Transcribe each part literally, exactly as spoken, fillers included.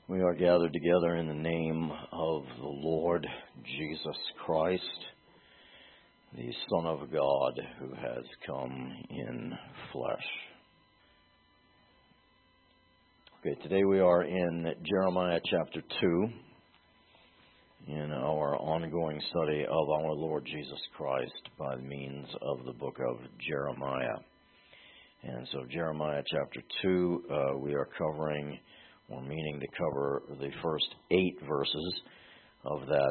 We are gathered together in the name of the Lord Jesus Christ, the Son of God who has come in flesh. Okay, today we are in Jeremiah chapter two in our ongoing study of our Lord Jesus Christ by means of the book of Jeremiah. And so Jeremiah chapter two, uh, we are covering We're meaning to cover the first eight verses of that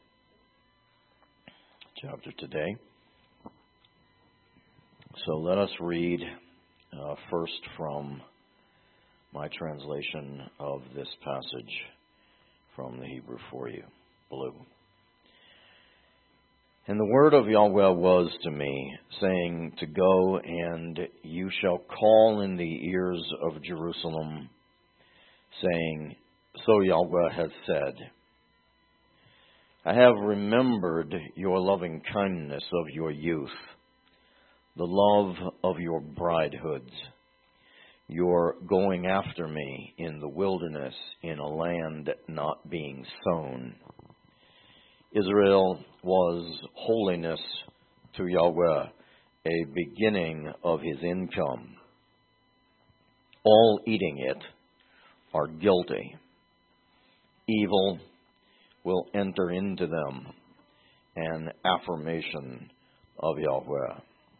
chapter today. So let us read uh, first from my translation of this passage from the Hebrew for you, blue. And the word of Yahweh was to me, saying, to go, and you shall call in the ears of Jerusalem, saying, so Yahweh has said, I have remembered your loving kindness of your youth, the love of your bridehoods, your going after me in the wilderness in a land not being sown. Israel was holiness to Yahweh, a beginning of his income. All eating it are guilty. Evil will enter into them, an affirmation of Yahweh.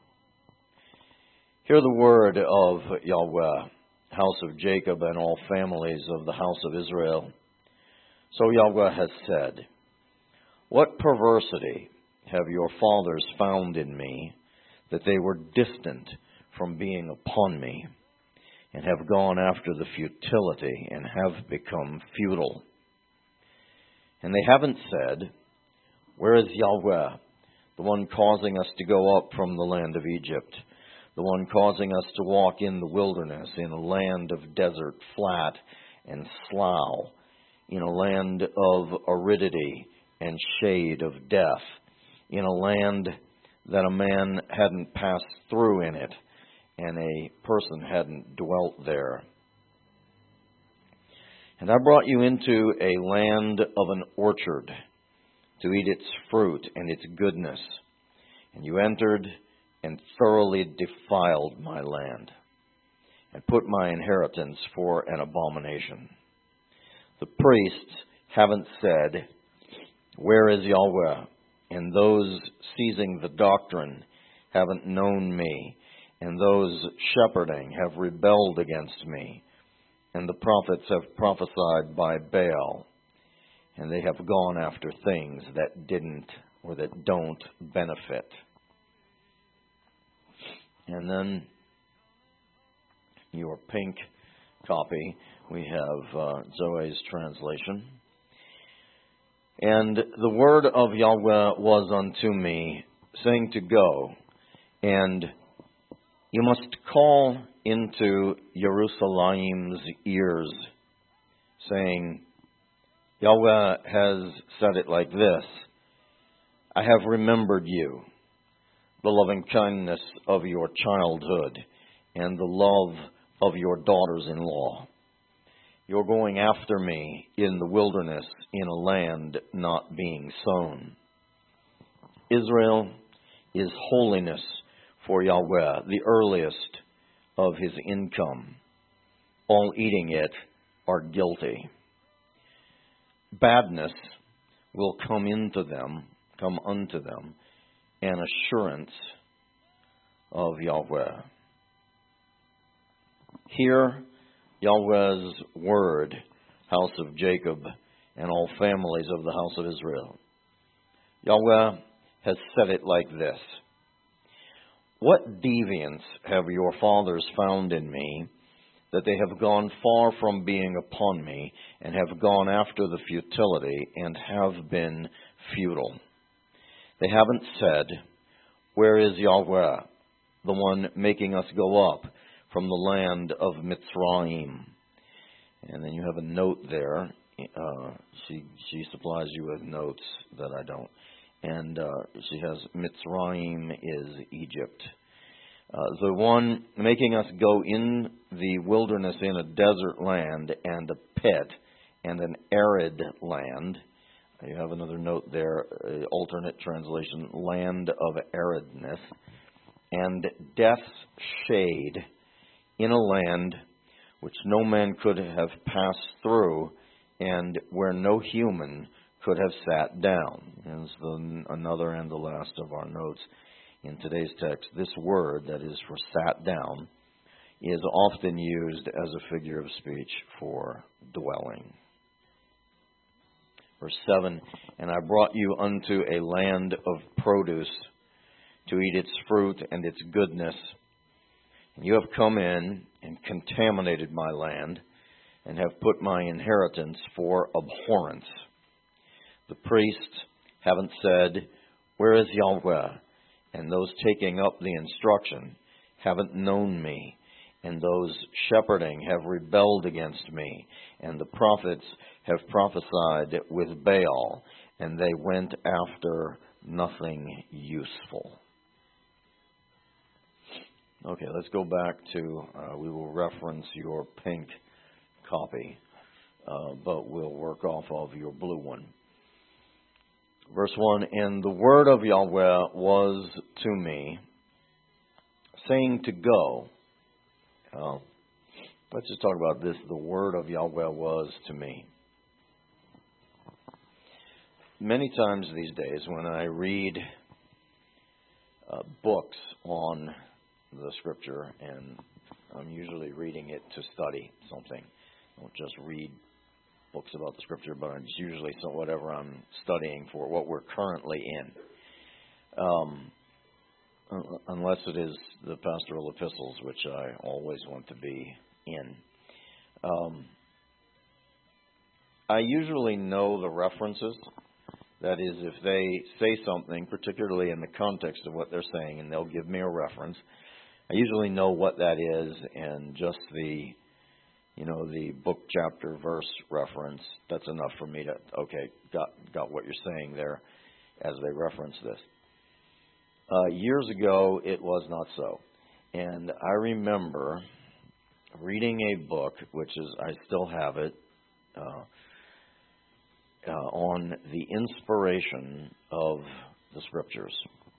Hear the word of Yahweh, house of Jacob and all families of the house of Israel. So Yahweh has said, what perversity have your fathers found in me, that they were distant from being upon me, and have gone after the futility, and have become futile. And they haven't said, where is Yahweh, the one causing us to go up from the land of Egypt, the one causing us to walk in the wilderness, in a land of desert, flat and slough, in a land of aridity and shade of death, in a land that a man hadn't passed through in it, and a person hadn't dwelt there. And I brought you into a land of an orchard to eat its fruit and its goodness. And you entered and thoroughly defiled my land, and put my inheritance for an abomination. The priests haven't said, where is Yahweh? And those seizing the doctrine haven't known me. And those shepherding have rebelled against me. And the prophets have prophesied by Baal. And they have gone after things that didn't or that don't benefit. And then your pink copy, we have uh, Zoe's translation. And the word of Yahweh was unto me, saying to go, and you must call into Jerusalem's ears, saying, Yahweh has said it like this, I have remembered you, the loving kindness of your childhood, and the love of your daughters-in-law. You're going after me in the wilderness, in a land not being sown. Israel is holiness for Yahweh, the earliest of his income. All eating it are guilty. Badness will come into them, come unto them, an assurance of Yahweh. Hear Yahweh's word, house of Jacob, and all families of the house of Israel. Yahweh has said it like this. What deviance have your fathers found in me, that they have gone far from being upon me, and have gone after the futility, and have been futile? They haven't said, where is Yahweh, the one making us go up from the land of Mitzrayim? And then you have a note there. Uh, she she supplies you with notes that I don't. And uh, she has Mitzrayim is Egypt. Uh, the one making us go in the wilderness in a desert land and a pit and an arid land. You have another note there, uh, alternate translation, land of aridness, and death's shade in a land which no man could have passed through, and where no human could have sat down. Is the another and the last of our notes in today's text. This word, that is for sat down, is often used as a figure of speech for dwelling. Verse seven, and I brought you unto a land of produce, to eat its fruit and its goodness. And you have come in and contaminated my land, and have put my inheritance for abhorrence. The priests haven't said, where is Yahweh? And those taking up the instruction haven't known me. And those shepherding have rebelled against me. And the prophets have prophesied with Baal, and they went after nothing useful. Okay, let's go back to, uh, we will reference your pink copy, uh, but we'll work off of your blue one. Verse one, and the word of Yahweh was to me, saying to go. Uh, let's just talk about this. The word of Yahweh was to me. Many times these days when I read uh, books on the Scripture, and I'm usually reading it to study something. I don't just read books about the Scripture, but it's usually so whatever I'm studying for, what we're currently in. Um, unless it is the pastoral epistles, which I always want to be in. Um, I usually know the references. That is, if they say something, particularly in the context of what they're saying, and they'll give me a reference, I usually know what that is, and just the, you know, the book, chapter, verse reference, that's enough for me to, okay, got got what you're saying there as they reference this. Uh, years ago, it was not so. And I remember reading a book, which is, I still have it, uh, uh, on the inspiration of the Scriptures.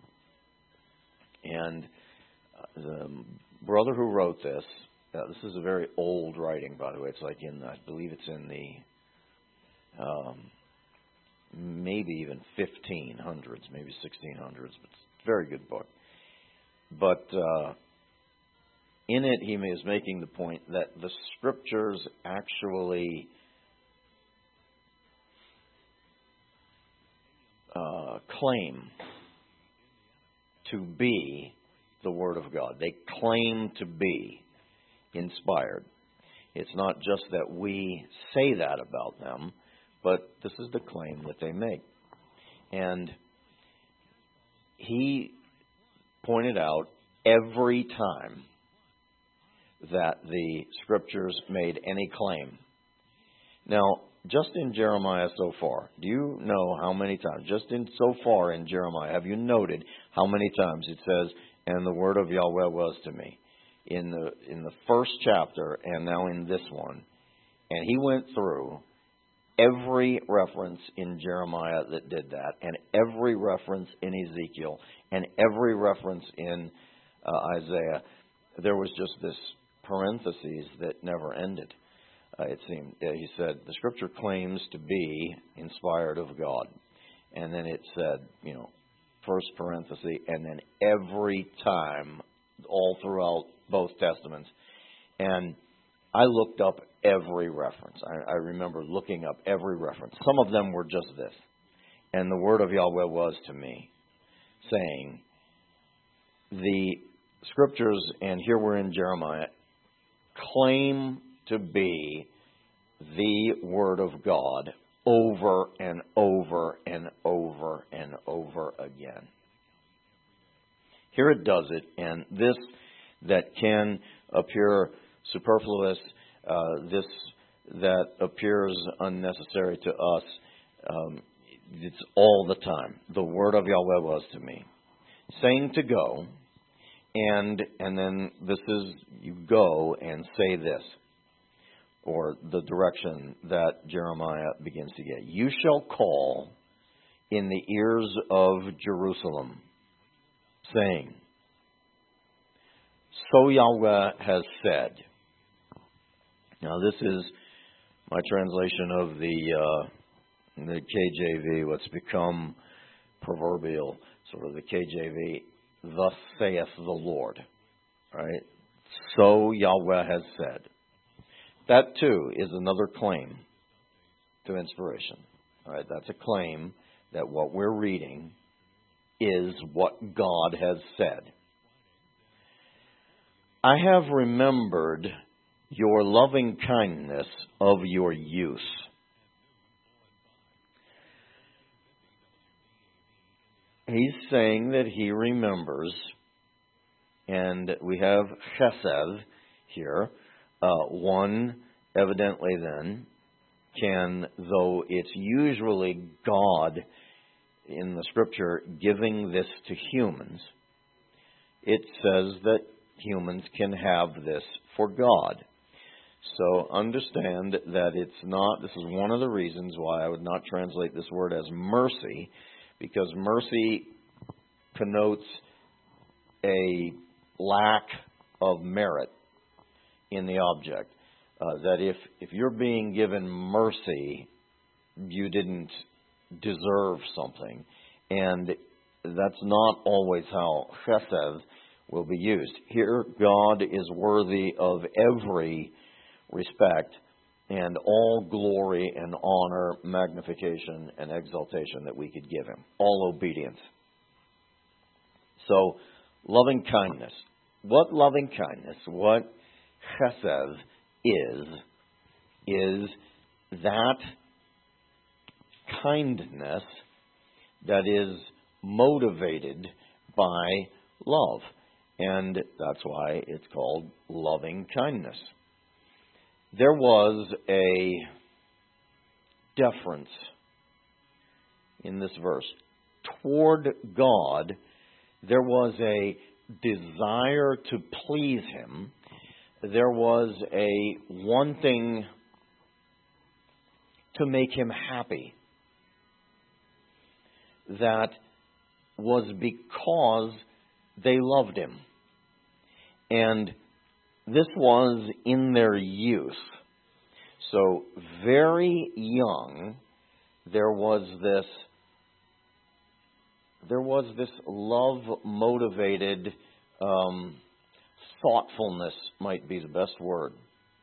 And the brother who wrote this, uh, this is a very old writing, by the way. It's like in, I believe it's in the, um, maybe even fifteen hundreds, maybe sixteen hundreds, but it's a very good book. But uh, in it, he is making the point that the Scriptures actually uh, claim to be the Word of God. They claim to be inspired. It's not just that we say that about them, but this is the claim that they make. And he pointed out every time that the Scriptures made any claim. Now, just in Jeremiah so far, do you know how many times, just in so far in Jeremiah, have you noted how many times it says, and the word of Yahweh was to me? In the in the first chapter and now in this one. And he went through every reference in Jeremiah that did that, and every reference in Ezekiel, and every reference in uh, Isaiah. There was just this parentheses that never ended. Uh, it seemed, uh, he said, the Scripture claims to be inspired of God. And then it said, you know, first parenthesis, and then every time, all throughout both Testaments. And I looked up every reference. I, I remember looking up every reference. Some of them were just this. And the word of Yahweh was to me, saying, the Scriptures, and here we're in Jeremiah, claim to be the Word of God over and over and over and over again. Here it does it, and this that can appear superfluous, uh, this that appears unnecessary to us, um, it's all the time. The word of Yahweh was to me, saying to go, and and then this is, you go and say this. or the direction that Jeremiah begins to get. You shall call in the ears of Jerusalem, saying, so Yahweh has said. Now this is my translation of the uh, the K J V, what's become proverbial, sort of the K J V, thus saith the Lord. Right? So Yahweh has said. That too is another claim to inspiration. All right, that's a claim that what we're reading is what God has said. I have remembered your loving kindness of your youth. He's saying that he remembers, and we have chesed here. Uh, one, evidently then, can, though it's usually God in the Scripture giving this to humans, it says that humans can have this for God. So understand that it's not, this is one of the reasons why I would not translate this word as mercy, because mercy connotes a lack of merit in the object. Uh, that if, if you're being given mercy, you didn't deserve something. And that's not always how chesed will be used. Here, God is worthy of every respect and all glory and honor, magnification and exaltation that we could give Him. All obedience. So, loving kindness. What loving kindness, what chesed is, is that kindness that is motivated by love. And that's why it's called loving kindness. There was a deference in this verse. Toward God, there was a desire to please Him. There was a wanting to make Him happy. That was because they loved Him. And this was in their youth. So very young, there was this, there was this love-motivated um, thoughtfulness, might be the best word.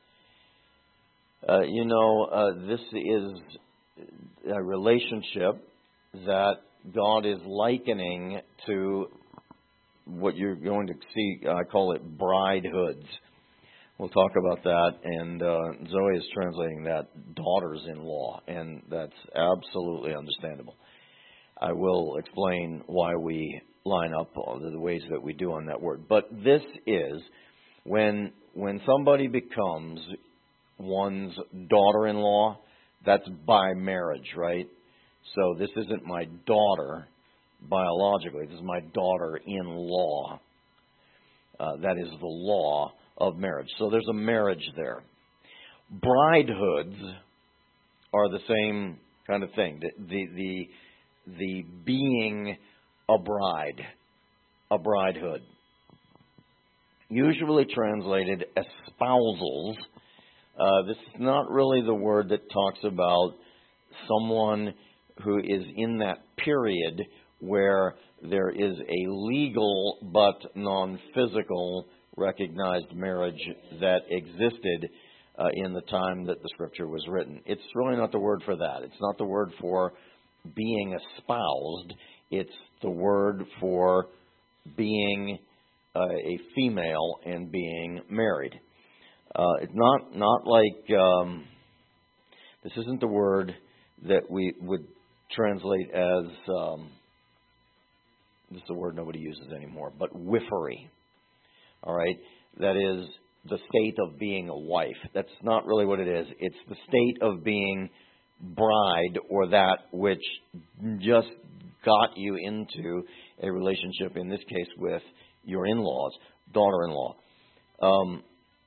Uh, you know, uh, this is a relationship that God is likening to what you're going to see. I call it bridehoods. We'll talk about that, and uh, Zoe is translating that daughters-in-law, and that's absolutely understandable. I will explain why we line up the ways that we do on that word. But this is when when somebody becomes one's daughter-in-law, that's by marriage, right? So this isn't my daughter biologically. This is my daughter-in-law. Uh, that is the law of marriage. So there's a marriage there. Bridehoods are the same kind of thing. The, the, the, the being a bride, a bridehood. Usually translated espousals. Uh, this is not really the word that talks about someone who is in that period where there is a legal but non-physical recognized marriage that existed uh, in the time that the Scripture was written. It's really not the word for that. It's not the word for being espoused. It's the word for being uh, a female and being married. Uh, it's not not like um, this isn't the word that we would translate as um, this is a word nobody uses anymore, but whiffery. All right, that is the state of being a wife. That's not really what it is. It's the state of being bride, or that which just got you into a relationship, in this case with your in-laws, daughter-in-law. Um,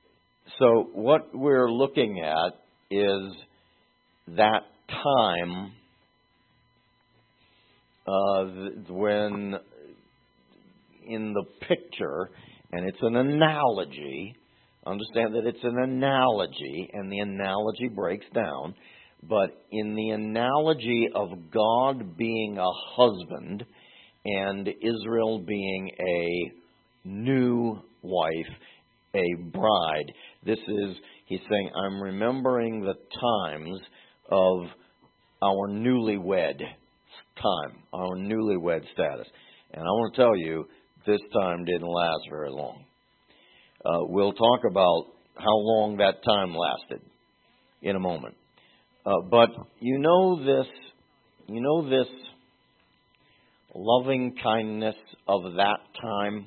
So what we're looking at is that time uh, when in the picture, and it's an analogy. Understand that it's an analogy, and the analogy breaks down. But in the analogy of God being a husband and Israel being a new wife, a bride, this is, he's saying, I'm remembering the times of our newlywed time, our newlywed status. And I want to tell you, this time didn't last very long. Uh, we'll talk about how long that time lasted in a moment. Uh, but you know this, you know this loving kindness of that time.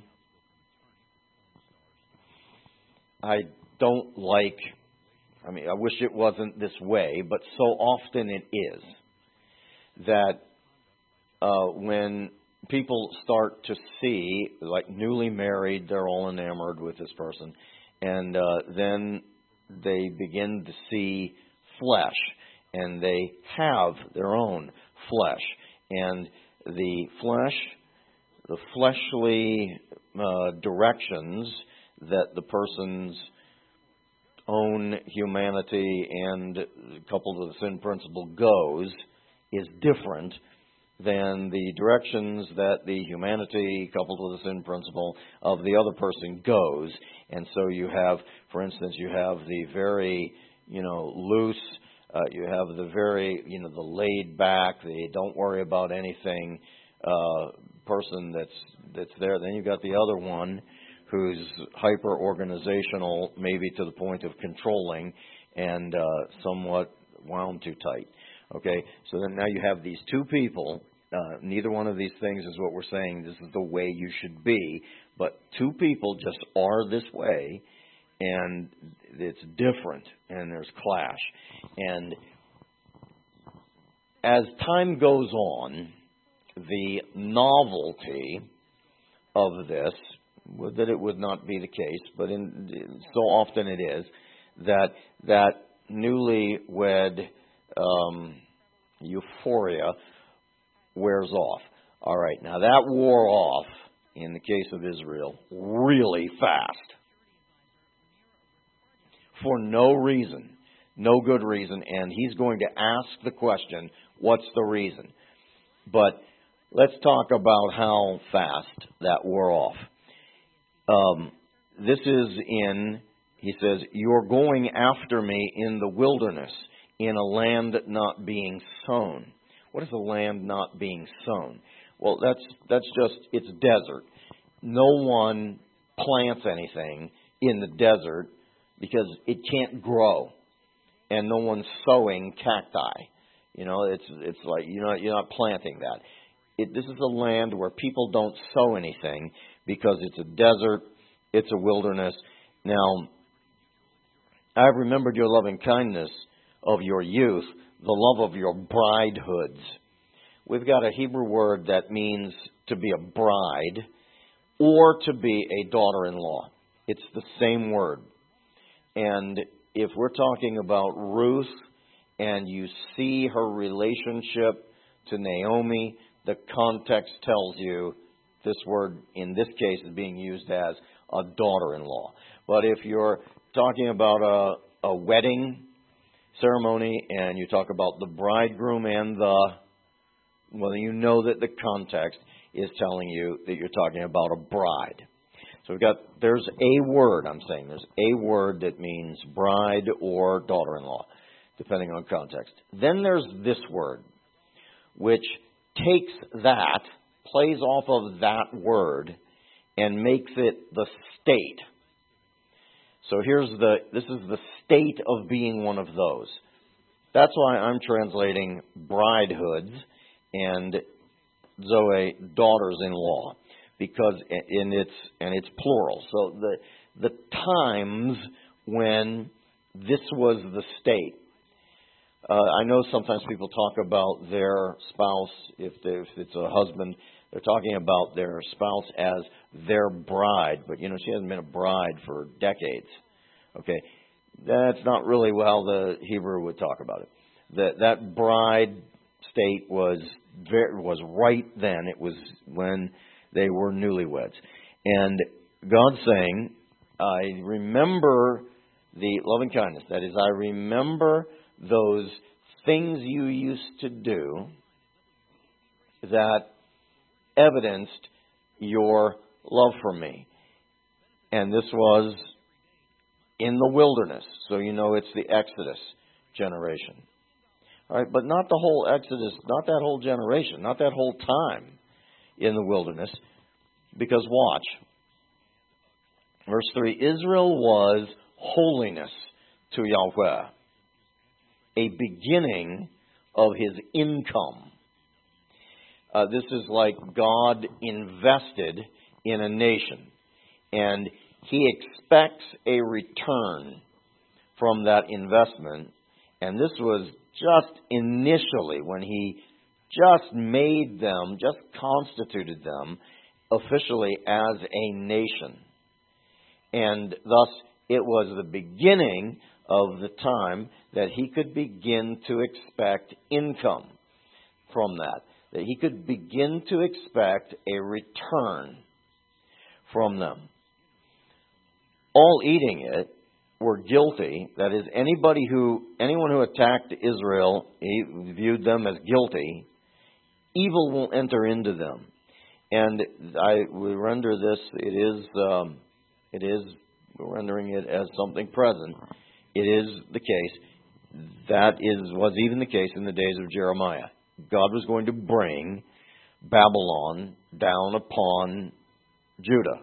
I don't like, I mean, I wish it wasn't this way, but so often it is that uh, when people start to see, like newly married, they're all enamored with this person, and uh, then they begin to see flesh, and they have their own flesh, and the flesh, the fleshly uh, directions that the person's own humanity and coupled with the sin principle goes is different than the directions that the humanity coupled with the sin principle of the other person goes. And so you have, for instance, you have the very, you know, loose, uh, you have the very, you know, the laid back, the don't worry about anything uh, person that's that's there. Then you've got the other one who's hyper organizational, maybe to the point of controlling and uh, somewhat wound too tight. Okay, so then now you have these two people. Uh, neither one of these things is what we're saying. This is the way you should be. But two people just are this way, and it's different, and there's clash. And as time goes on, the novelty of this, that it would not be the case, but in, so often it is, that that newlywed um, euphoria wears off. All right, now that wore off, in the case of Israel, really fast. For no reason, no good reason, and he's going to ask the question, what's the reason? But let's talk about how fast that wore off. Um, this is in, he says, you're going after me in the wilderness, in a land not being sown. What is a land not being sown? Well, that's that's just, it's desert. No one plants anything in the desert because it can't grow, and no one's sowing cacti. You know, it's it's like you're not you're not planting that. It, this is a land where people don't sow anything because it's a desert, it's a wilderness. Now, I've remembered your loving kindness of your youth, the love of your bridehoods. We've got a Hebrew word that means to be a bride or to be a daughter-in-law. It's the same word. And if we're talking about Ruth and you see her relationship to Naomi, the context tells you this word in this case is being used as a daughter-in-law. But if you're talking about a, a wedding ceremony and you talk about the bridegroom and the, well, you know that the context is telling you that you're talking about a bride. So we've got, there's a word, I'm saying, there's a word that means bride or daughter-in-law, depending on context. Then there's this word, which takes that, plays off of that word, and makes it the state. So here's the, this is the state of being one of those. That's why I'm translating bridehoods and Zoe, daughters-in-law, because in it's and it's plural. So the the times when this was the state. Uh, I know sometimes people talk about their spouse, if, if it's a husband, they're talking about their spouse as their bride, but you know she hasn't been a bride for decades. Okay, that's not really how the Hebrew would talk about it. That that bride state was very, was right then. It was when they were newlyweds. And God's saying, I remember the loving kindness. That is, I remember those things you used to do that evidenced your love for me. And this was in the wilderness. So you know it's the Exodus generation. All right, but not the whole Exodus, not that whole generation, not that whole time in the wilderness. Because watch. Verse three, Israel was holiness to Yahweh, a beginning of his income. Uh, this is like God invested in a nation, and he expects a return from that investment. And this was just initially when he just made them, just constituted them officially as a nation. And thus, it was the beginning of the time that he could begin to expect income from that. That he could begin to expect a return from them. All eating it were guilty. That is, anybody who, anyone who attacked Israel, he viewed them as guilty. Evil will enter into them. And I we render this, it is, um, it is, we're rendering it as something present. It is the case. That is was even the case in the days of Jeremiah. God was going to bring Babylon down upon Judah.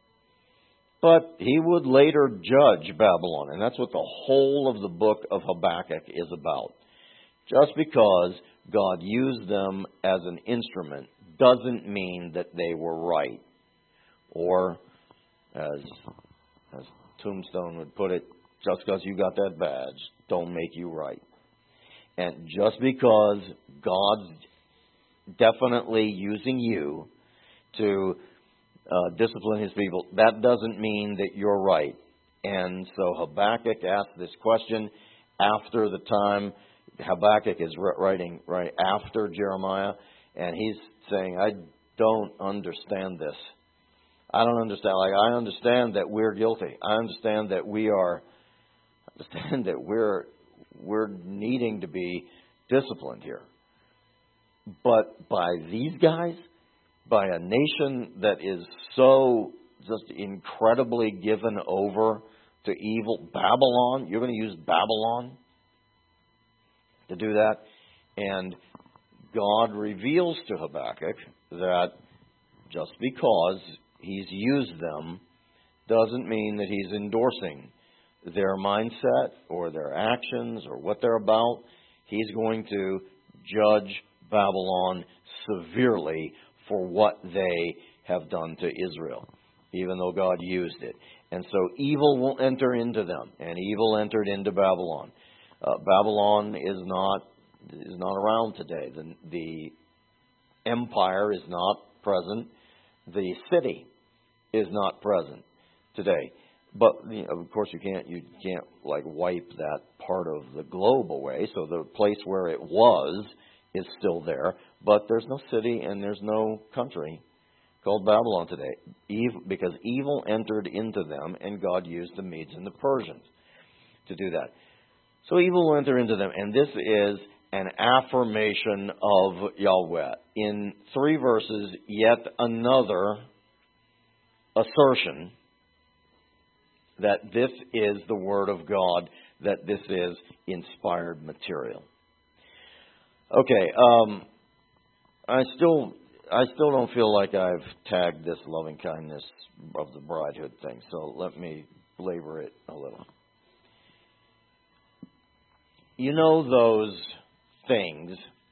But he would later judge Babylon. And that's what the whole of the book of Habakkuk is about. Just because God used them as an instrument doesn't mean that they were right. Or, as, as Tombstone would put it, just because you got that badge don't make you right. And just because God's definitely using you to uh, discipline his people, that doesn't mean that you're right. And so Habakkuk asked this question after the time. Habakkuk is writing right after Jeremiah, and he's saying, I don't understand this. I don't understand. Like, I understand that we're guilty. I understand that we are, understand that we're, we're needing to be disciplined here. But by these guys, by a nation that is so just incredibly given over to evil, Babylon, you're going to use Babylon to do that? And God reveals to Habakkuk that just because he's used them doesn't mean that he's endorsing their mindset or their actions or what they're about. He's going to judge Babylon severely for what they have done to Israel, even though God used it. And so evil will enter into them, and evil entered into Babylon. Uh, Babylon is not is not around today. The, the empire is not present. The city is not present today. But you know, of course, you can't you can't like wipe that part of the globe away. So the place where it was is still there, but there's no city and there's no country called Babylon today, evil, because evil entered into them, and God used the Medes and the Persians to do that. So evil will enter into them, and this is an affirmation of Yahweh. In three verses, yet another assertion that this is the Word of God, that this is inspired material. Okay, um, I still I still don't feel like I've tagged this loving kindness of the bridehood thing, so let me belabor it a little. You know those things,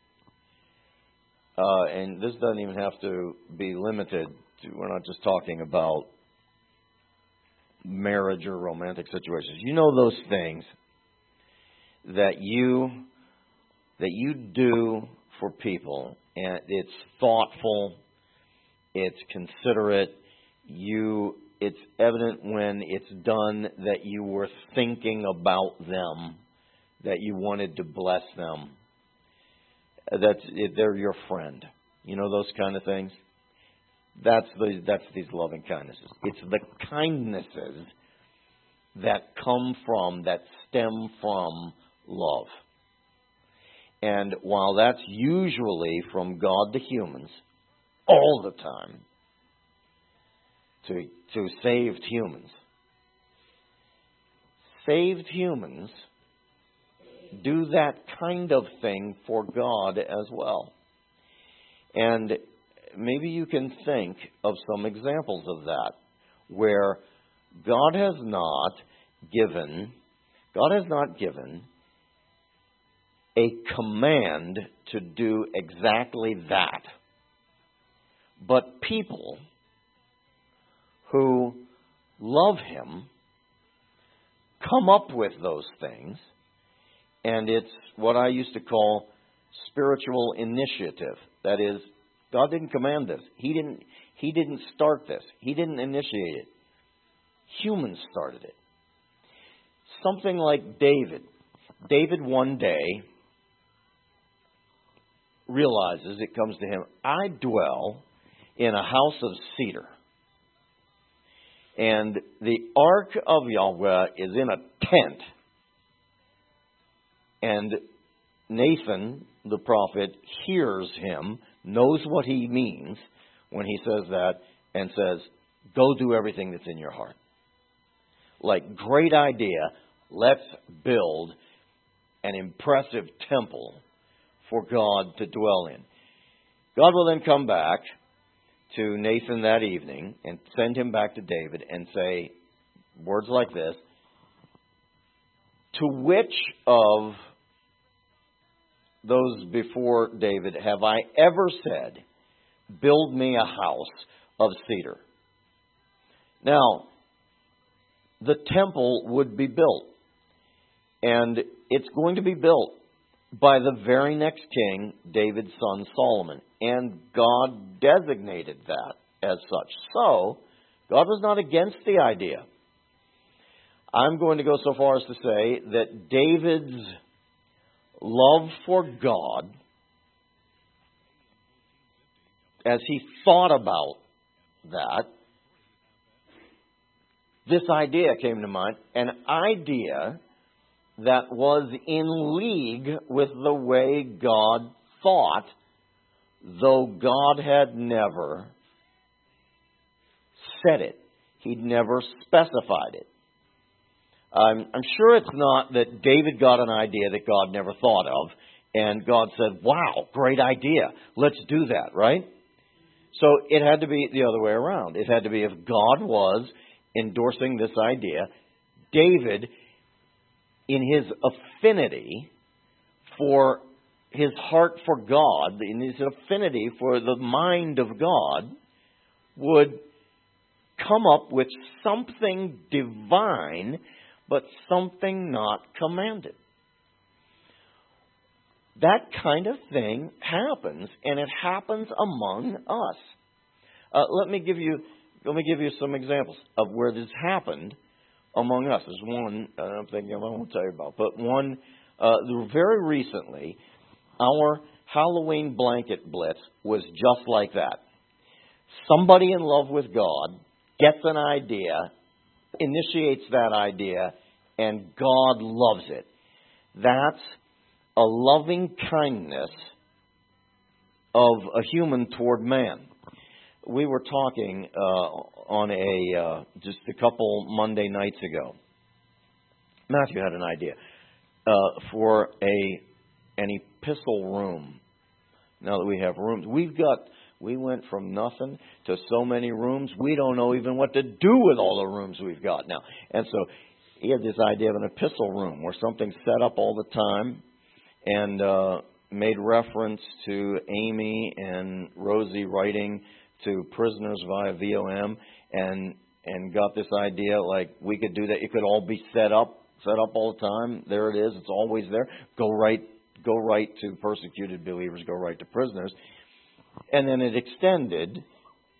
uh, and this doesn't even have to be limited to, we're not just talking about marriage or romantic situations. You know those things that you that you do for people, and it's thoughtful, it's considerate, you it's evident when it's done that you were thinking about them, that you wanted to bless them, that they're your friend. You know, those kind of things. That's the that's these loving kindnesses. It's the kindnesses that come from, that stem from love. And while that's usually from God to humans, all the time, to, to saved humans, saved humans do that kind of thing for God as well. And maybe you can think of some examples of that, where God has not given, God has not given a command to do exactly that. But people who love Him come up with those things, and it's what I used to call spiritual initiative. That is, God didn't command this. He didn't, he didn't start this. He didn't initiate it. Humans started it. Something like David. David one day realizes, it comes to him, I dwell in a house of cedar. And the ark of Yahweh is in a tent. And Nathan, the prophet, hears him, knows what he means when he says that, and says, go do everything that's in your heart. Like, great idea. Let's build an impressive temple for God to dwell in. God will then come back to Nathan that evening and send him back to David and say words like this: to which of those before David have I ever said, build me a house of cedar? Now, the temple would be built. And it's going to be built by the very next king, David's son Solomon. And God designated that as such. So, God was not against the idea. I'm going to go so far as to say that David's love for God, as he thought about that, this idea came to mind, an idea that was in league with the way God thought, though God had never said it. He'd never specified it. Um, I'm sure it's not that David got an idea that God never thought of, and God said, wow, great idea. Let's do that, right? So it had to be the other way around. It had to be if God was endorsing this idea, David, in his affinity for his heart for God, in his affinity for the mind of God, would come up with something divine, but something not commanded. That kind of thing happens, and it happens among us. Uh, let me give you let me give you some examples of where this happened among us. There's one uh, I'm thinking I won't tell you about, but one uh, very recently, our Halloween blanket blitz was just like that. Somebody in love with God gets an idea, initiates that idea, and God loves it. That's a loving kindness of a human toward man. We were talking uh, on a uh, just a couple Monday nights ago. Matthew had an idea uh, for a an epistle room. Now that we have rooms, we've got. We went from nothing to so many rooms. We don't know even what to do with all the rooms we've got now. And so he had this idea of an epistle room where something's set up all the time, and uh, made reference to Amy and Rosie writing to prisoners via V O M, and and got this idea like we could do that. It could all be set up, set up all the time. There it is. It's always there. Go right, go right to persecuted believers. Go right to prisoners. And then it extended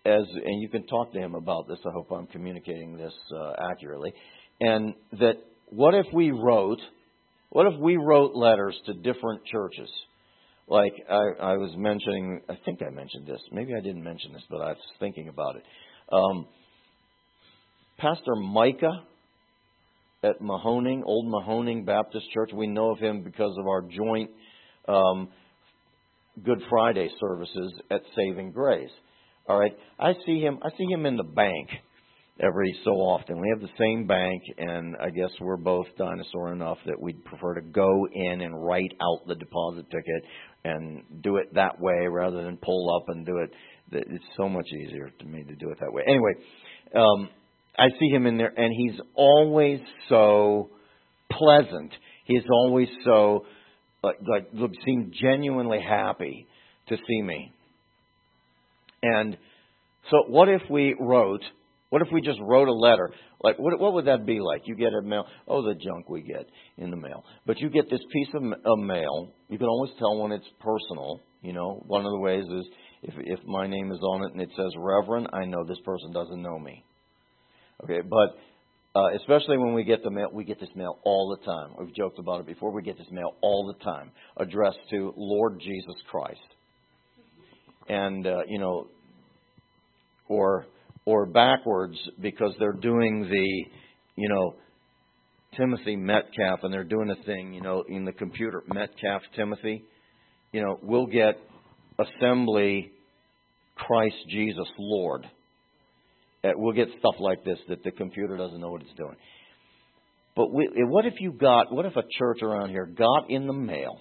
as and you can talk to him about this. I hope I'm communicating this uh, accurately. And that what if we wrote, what if we wrote letters to different churches? Like I, I was mentioning, I think I mentioned this. Maybe I didn't mention this, but I was thinking about it. Um, Pastor Micah at Mahoning, Old Mahoning Baptist Church. We know of him because of our joint um, Good Friday services at Saving Grace. All right, I see him. I see him in the bank every so often. We have the same bank, and I guess we're both dinosaur enough that we'd prefer to go in and write out the deposit ticket and do it that way rather than pull up and do it. It's so much easier to me to do it that way. Anyway, um, I see him in there, and he's always so pleasant. He's always so, like, like look, seem genuinely happy to see me. And so what if we wrote, what if we just wrote a letter? Like, what, what would that be like? You get a mail, oh, the junk we get in the mail. But you get this piece of, of mail. You can always tell when it's personal. You know, one of the ways is if, if my name is on it and it says Reverend, I know this person doesn't know me. Okay, but uh, especially when we get the mail, we get this mail all the time. We've joked about it before. We get this mail all the time, addressed to Lord Jesus Christ. And, uh, you know, or or backwards because they're doing the, you know, Timothy Metcalf, and they're doing a thing, you know, in the computer, Metcalf Timothy. You know, we'll get Assembly Christ Jesus Lord. Uh, we'll get stuff like this that the computer doesn't know what it's doing. But we, what if you got, what if a church around here got in the mail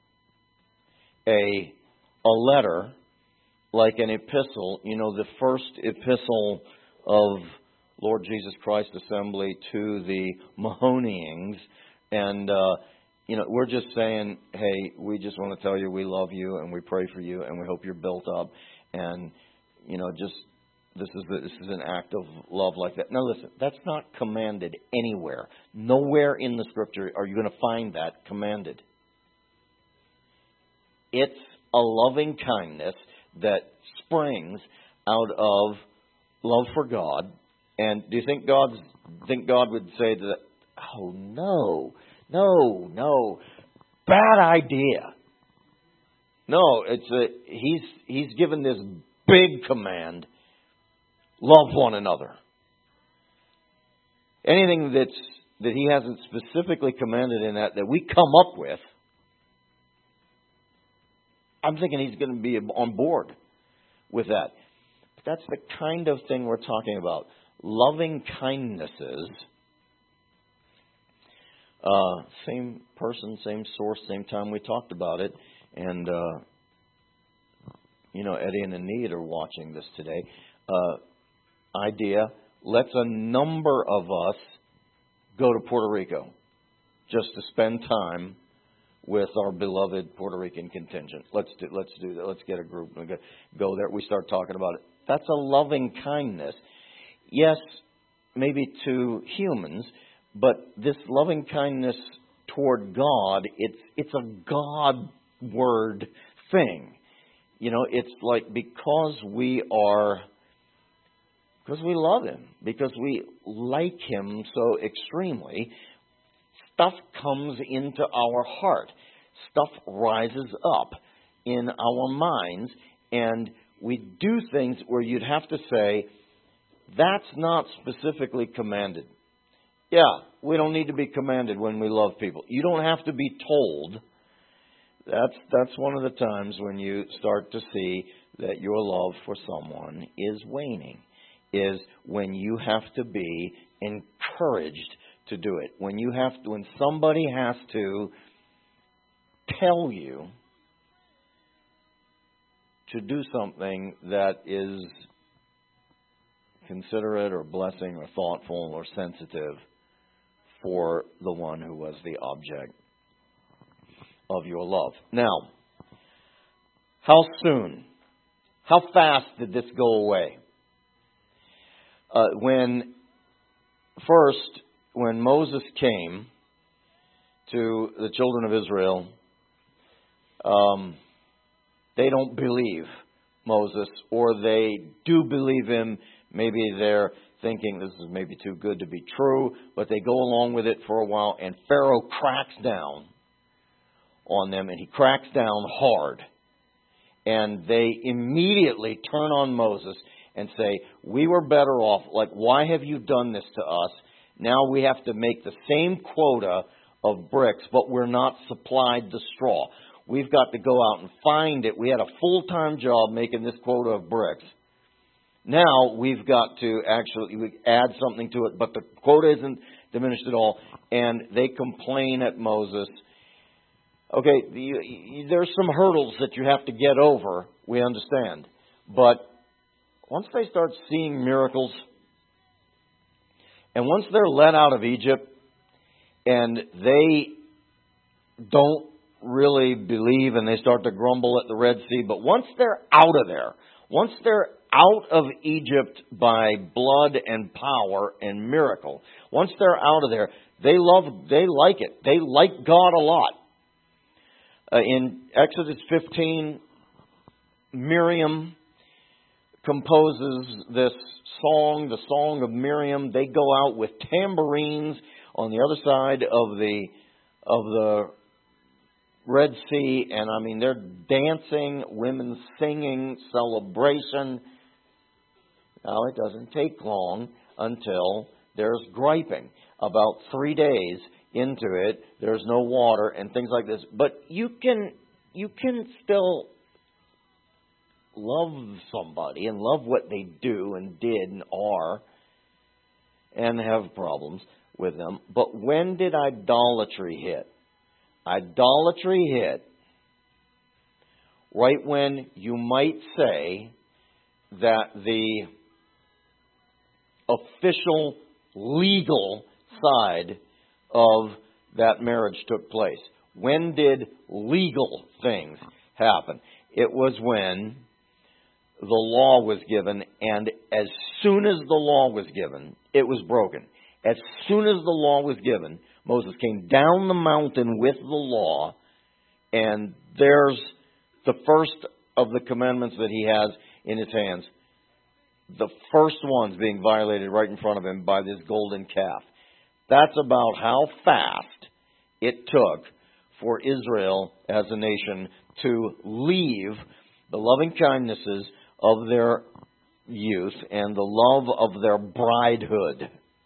a a letter, like an epistle, you know, the first epistle of Lord Jesus Christ Assembly to the Mahoneyings. And, uh, you know, we're just saying, hey, we just want to tell you we love you and we pray for you and we hope you're built up. And, you know, just this is the, this is an act of love like that. Now, listen, that's not commanded anywhere. Nowhere in the Scripture are you going to find that commanded. It's a loving kindness that springs out of love for God. And do you think God think God would say that? Oh no, no, no, bad idea. No, it's a, he's he's given this big command: love one another. Anything that's that he hasn't specifically commanded in that that we come up with, I'm thinking he's going to be on board with that. But that's the kind of thing we're talking about. Loving kindnesses. Uh, same person, same source, same time we talked about it. And, uh, you know, Eddie and Anita are watching this today. Uh, idea, let's a number of us go to Puerto Rico just to spend time with our beloved Puerto Rican contingent. Let's do, let's do that. Let's get a group and go there. We start talking about it. That's a loving kindness. Yes, maybe to humans, but this loving kindness toward God, it's it's a God word thing. You know, it's like because we are, because we love Him, because we like Him so extremely, stuff comes into our heart. Stuff rises up in our minds, and we do things where you'd have to say, that's not specifically commanded. Yeah, we don't need to be commanded when we love people. You don't have to be told. That's that's one of the times when you start to see that your love for someone is waning, is when you have to be encouraged to do it. When you have to, when somebody has to tell you to do something that is considerate or blessing or thoughtful or sensitive for the one who was the object of your love. Now, how soon, how fast did this go away? Uh, when first, when Moses came to the children of Israel, um, they don't believe Moses, or they do believe him. Maybe they're thinking this is maybe too good to be true, but they go along with it for a while, and Pharaoh cracks down on them, and he cracks down hard. And they immediately turn on Moses and say, we were better off. Like, why have you done this to us? Now we have to make the same quota of bricks, but we're not supplied the straw. We've got to go out and find it. We had a full-time job making this quota of bricks. Now we've got to actually add something to it, but the quota isn't diminished at all. And they complain at Moses. Okay, you, you, there's some hurdles that you have to get over, we understand. But once they start seeing miracles, and once they're let out of Egypt, and they don't really believe, and they start to grumble at the Red Sea, but once they're out of there, once they're out of Egypt by blood and power and miracle, once they're out of there, they love, they like it. They like God a lot. Uh, in Exodus fifteen, Miriam composes this song, the Song of Miriam. They go out with tambourines on the other side of the of the Red Sea, and I mean, they're dancing, women singing, celebration. Now, it doesn't take long until there's griping. About three days into it, there's no water and things like this. But you can you can still love somebody and love what they do and did and are and have problems with them. But when did idolatry hit? Idolatry hit right when you might say that the official legal side of that marriage took place. When did legal things happen? It was when the law was given, and as soon as the law was given, it was broken. As soon as the law was given, Moses came down the mountain with the law, and there's the first of the commandments that he has in his hands. The first one's being violated right in front of him by this golden calf. That's about how fast it took for Israel as a nation to leave the loving kindnesses of their youth and the love of their bridehood.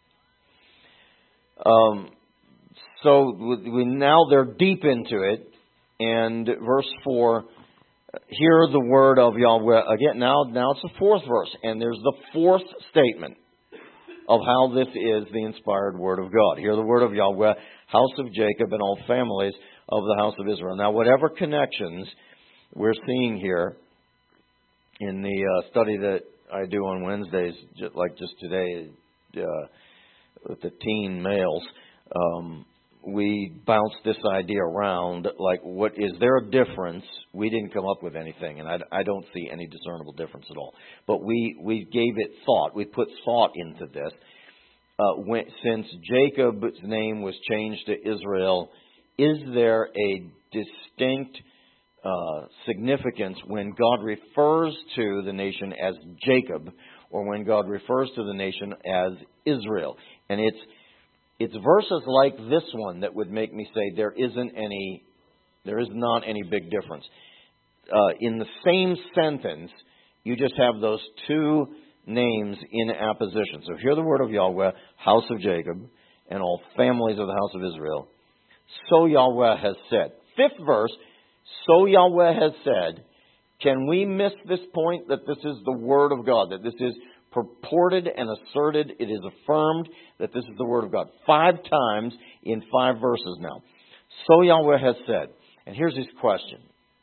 Um, so we, now they're deep into it. And verse four, hear the word of Yahweh. Again, now, now it's the fourth verse. And there's the fourth statement of how this is the inspired word of God. Hear the word of Yahweh, house of Jacob, and all families of the house of Israel. Now, whatever connections we're seeing here in the uh, study that I do on Wednesdays, just like just today, uh, with the teen males, um, we bounce this idea around, like, what is there a difference? We didn't come up with anything, and I, I don't see any discernible difference at all. But we, we gave it thought. We put thought into this. Uh, when, since Jacob's name was changed to Israel, is there a distinct uh, significance when God refers to the nation as Jacob, or when God refers to the nation as Israel? And it's It's verses like this one that would make me say there isn't any, there is not any big difference. Uh, in the same sentence, you just have those two names in apposition. So hear the word of Yahweh, house of Jacob, and all families of the house of Israel. So Yahweh has said. Fifth verse, so Yahweh has said. Can we miss this point that this is the word of God, that this is purported and asserted, it is affirmed that this is the word of God. Five times in five verses now. So Yahweh has said, and here's his question.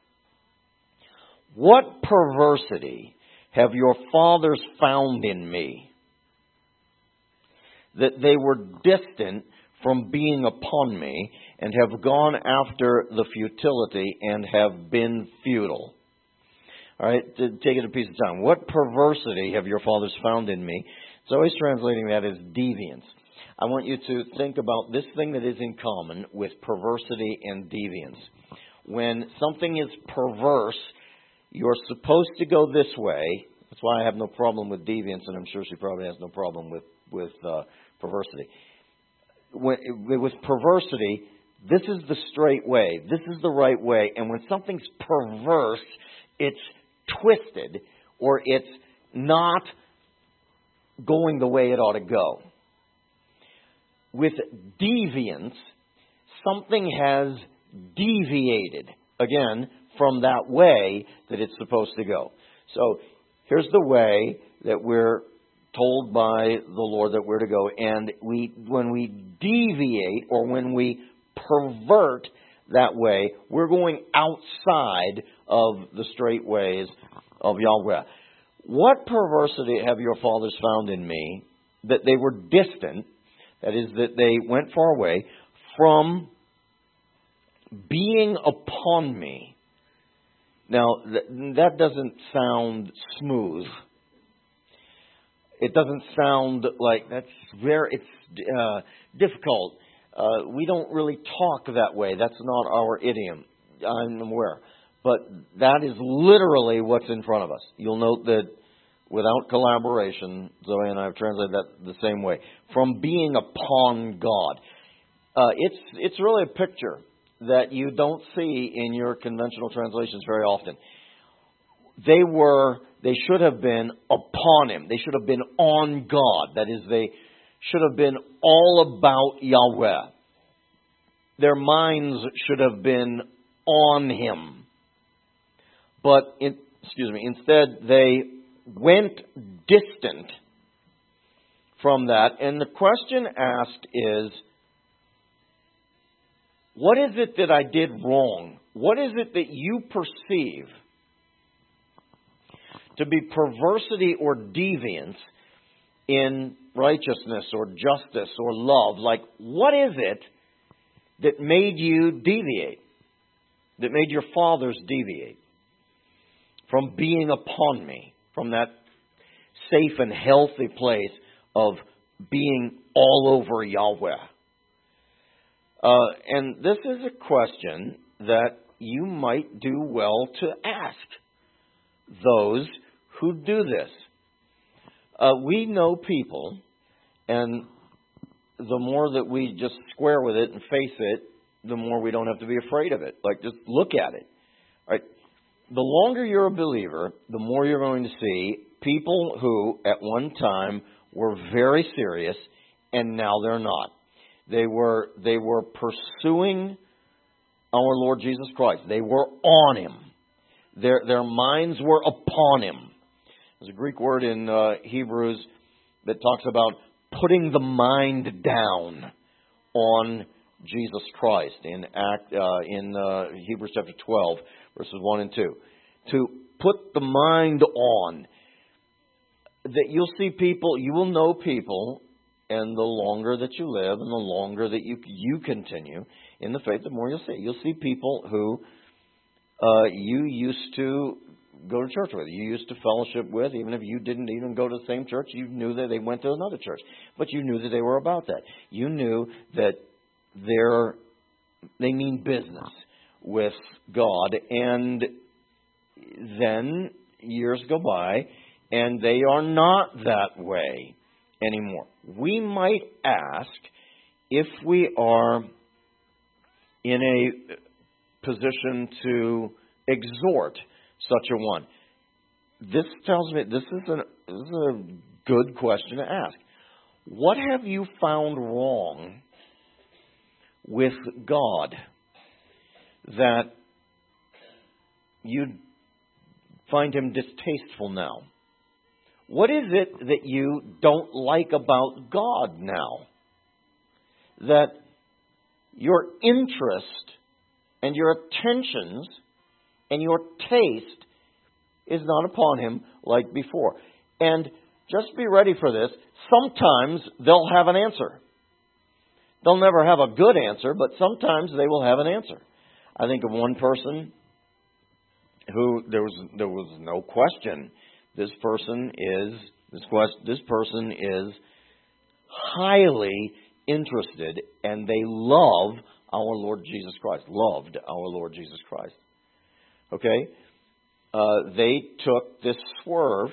What perversity have your fathers found in me, that they were distant from being upon me, and have gone after the futility, and have been futile? All right, to take it a piece of time. What perversity have your fathers found in me? It's always translating that as deviance. I want you to think about this thing that is in common with perversity and deviance. When something is perverse, you're supposed to go this way. That's why I have no problem with deviance, and I'm sure she probably has no problem with, with uh, perversity. When, with perversity, this is the straight way. This is the right way. And when something's perverse, it's twisted, or it's not going the way it ought to go. With deviance, something has deviated, again, from that way that it's supposed to go. So here's the way that we're told by the Lord that we're to go. And we, when we deviate or when we pervert that way, we're going outside of the straight ways of Yahweh. What perversity have your fathers found in me, that they were distant, that is, that they went far away from being upon me? Now, th- that doesn't sound smooth. It doesn't sound like that's very, it's uh, difficult. Uh, we don't really talk that way. That's not our idiom. I'm aware. But that is literally what's in front of us. You'll note that without collaboration, Zoe and I have translated that the same way. From being upon God. Uh, it's it's really a picture that you don't see in your conventional translations very often. They were, they should have been upon Him. They should have been on God. That is, they should have been all about Yahweh. Their minds should have been on Him. But, in, excuse me, instead they went distant from that. And the question asked is, what is it that I did wrong? What is it that you perceive to be perversity or deviance in righteousness or justice or love? Like, what is it that made you deviate? That made your fathers deviate from being upon me? From that safe and healthy place of being all over Yahweh. Uh, and this is a question that you might do well to ask those who do this. Uh, we know people, and the more that we just square with it and face it, the more we don't have to be afraid of it. Like, just look at it. All right? The longer you're a believer, the more you're going to see people who at one time were very serious and now they're not. They were they were pursuing our Lord Jesus Christ. They were on Him. Their their minds were upon Him. There's a Greek word in uh, Hebrews that talks about putting the mind down on Jesus Christ in act uh, in uh, Hebrews chapter twelve. Verses one and two. To put the mind on. That you'll see people, you will know people, and the longer that you live and the longer that you you continue in the faith, the more you'll see. You'll see people who uh, you used to go to church with, you used to fellowship with, even if you didn't even go to the same church, you knew that they went to another church. But you knew that they were about that. You knew that they're, they mean business with God, and then years go by and they are not that way anymore. We might ask if we are in a position to exhort such a one. This tells me this is, an, this is a good question to ask. What have you found wrong with God that you find Him distasteful now? What is it that you don't like about God now? That your interest and your attentions and your taste is not upon Him like before. And just be ready for this. Sometimes they'll have an answer. They'll never have a good answer, but sometimes they will have an answer. I think of one person who there was there was no question. This person is this quest, this person is highly interested, and they love our Lord Jesus Christ. Loved our Lord Jesus Christ. Okay? uh, they took this swerve,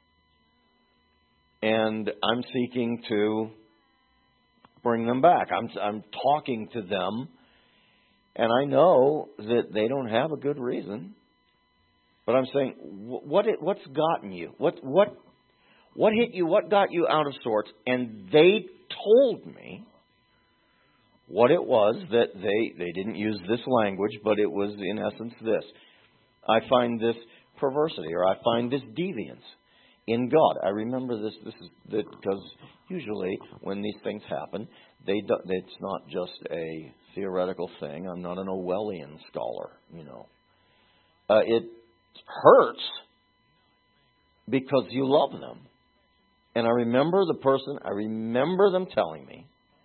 and I'm seeking to bring them back. I'm I'm talking to them, and I know that they don't have a good reason. But I'm saying, what what's gotten you? What what what hit you? What got you out of sorts? And they told me what it was that they they didn't use this language, but it was in essence this: I find this perversity, or I find this deviance in God. I remember this. This is that because usually when these things happen, they do, it's not just a theoretical thing. I'm not an Orwellian scholar, you know. Uh, it hurts because you love them, and I remember the person. I remember them telling me.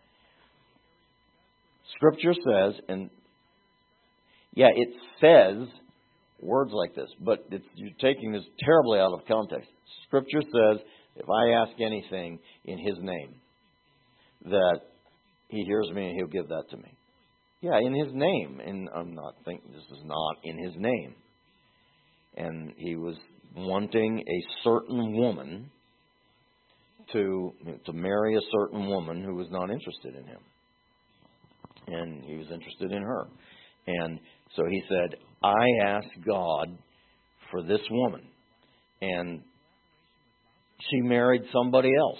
Scripture says, and yeah, it says words like this, but it's, you're taking this terribly out of context. Scripture says, if I ask anything in His name, that He hears me and He'll give that to me. Yeah, in His name. And I'm not thinking this is not in His name. And He was wanting a certain woman to to marry a certain woman who was not interested in Him. And He was interested in her. And so He said, I asked God for this woman. And she married somebody else.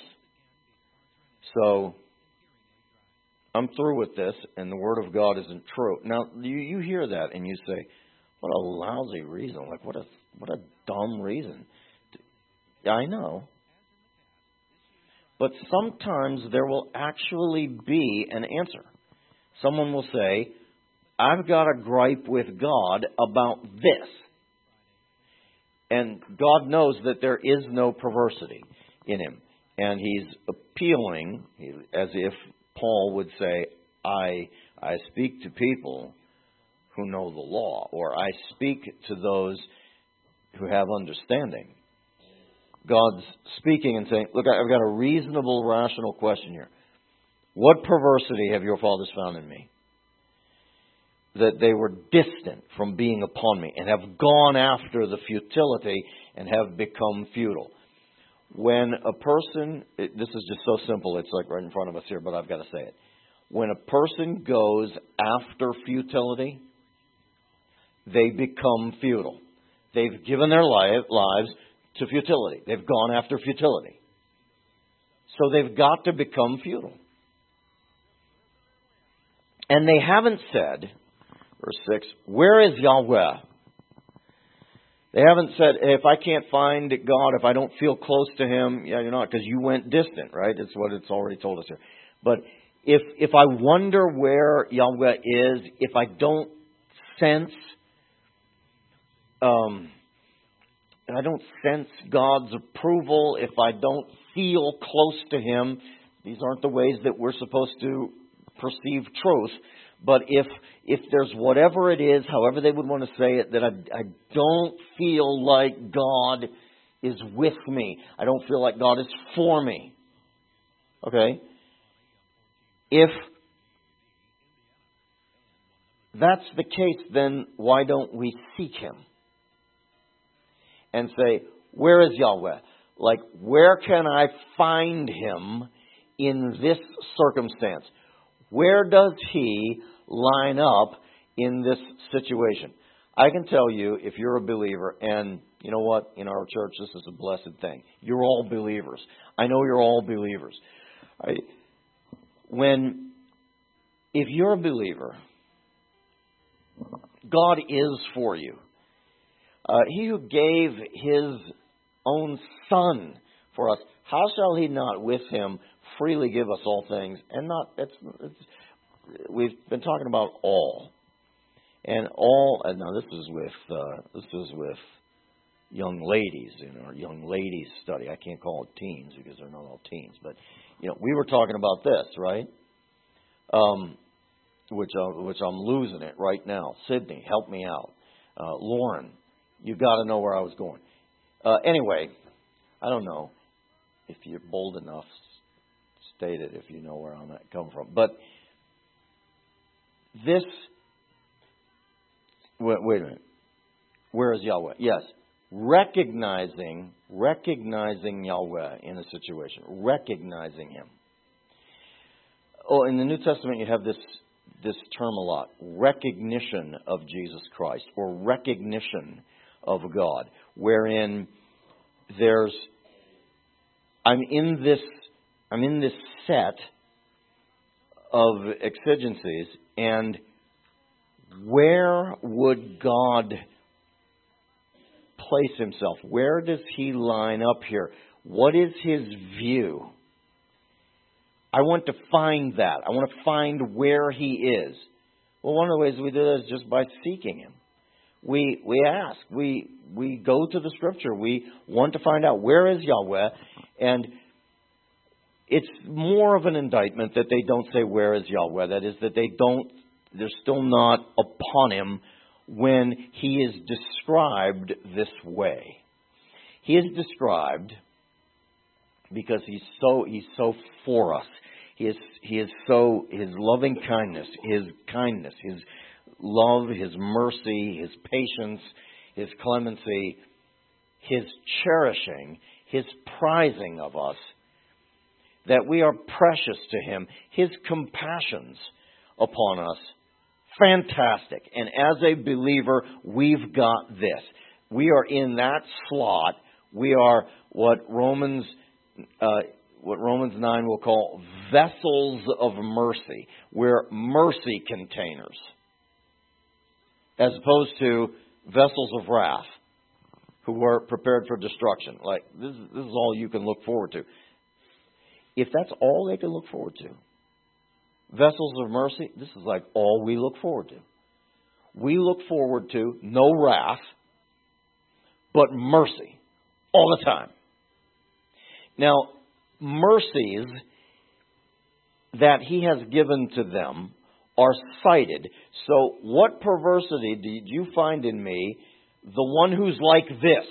So I'm through with this, and the Word of God isn't true. Now, you, you hear that, and you say, what a lousy reason. Like, what a what a dumb reason. I know. But sometimes there will actually be an answer. Someone will say, I've got a gripe with God about this. And God knows that there is no perversity in Him. And He's appealing, as if Paul would say, I I speak to people who know the law, or I speak to those who have understanding. God's speaking and saying, look, I've got a reasonable, rational question here. What perversity have your fathers found in me? That they were distant from being upon me and have gone after the futility and have become futile. When a person, it, this is just so simple, it's like right in front of us here, but I've got to say it. When a person goes after futility, they become futile. They've given their life, lives to futility. They've gone after futility. So they've got to become futile. And they haven't said, verse six, where is Yahweh? They haven't said, if I can't find God, if I don't feel close to Him, yeah, you're not, because you went distant, right? It's what it's already told us here. But if if I wonder where Yahweh is, if I don't sense, um, if I don't sense God's approval, if I don't feel close to Him, these aren't the ways that we're supposed to perceive truth. But if if there's whatever it is, however they would want to say it, that I, I don't feel like God is with me. I don't feel like God is for me. Okay? If that's the case, then why don't we seek Him? And say, where is Yahweh? Like, where can I find Him in this circumstance? Where does He line up in this situation? I can tell you, if you're a believer, and you know what, in our church, this is a blessed thing. You're all believers. I know you're all believers. I, when, if you're a believer, God is for you. Uh, he who gave His own Son for us, how shall He not with Him freely give us all things? And not, it's, it's we've been talking about all, and all. And now this is with uh, this is with young ladies in our young ladies study. I can't call it teens because they're not all teens, but you know we were talking about this, right? Um, which uh, which I'm losing it right now. Sydney, help me out. Uh, Lauren, you got to know where I was going. Uh, anyway, I don't know if you're bold enough. State it if you know where I'm at come from, but. This, wait, wait a minute. Where is Yahweh? Yes. Recognizing, recognizing Yahweh in a situation. Recognizing Him. Oh, in the New Testament you have this, this term a lot. Recognition of Jesus Christ. Or recognition of God. Wherein there's, I'm in this, I'm in this set of exigencies, and where would God place Himself? Where does He line up here? What is His view? I want to find that. I want to find where He is. Well, one of the ways we do that is just by seeking Him. We we ask. We we go to the Scripture. We want to find out where is Yahweh, and it's more of an indictment that they don't say where is Yahweh. That is, that they don't, they're still not upon Him when He is described this way. He is described because He's so He's so for us. He is He is so, His loving kindness, His kindness, His love, His mercy, His patience, His clemency, His cherishing, His prizing of us, that we are precious to Him, His compassions upon us, fantastic. And as a believer, we've got this. We are in that slot. We are what Romans, uh, what Romans nine will call vessels of mercy. We're mercy containers, as opposed to vessels of wrath, who are prepared for destruction. Like this, is, this is all you can look forward to. If that's all they can look forward to, vessels of mercy, this is like all we look forward to. We look forward to no wrath, but mercy all the time. Now, mercies that He has given to them are cited. So what perversity did you find in me? The one who's like this.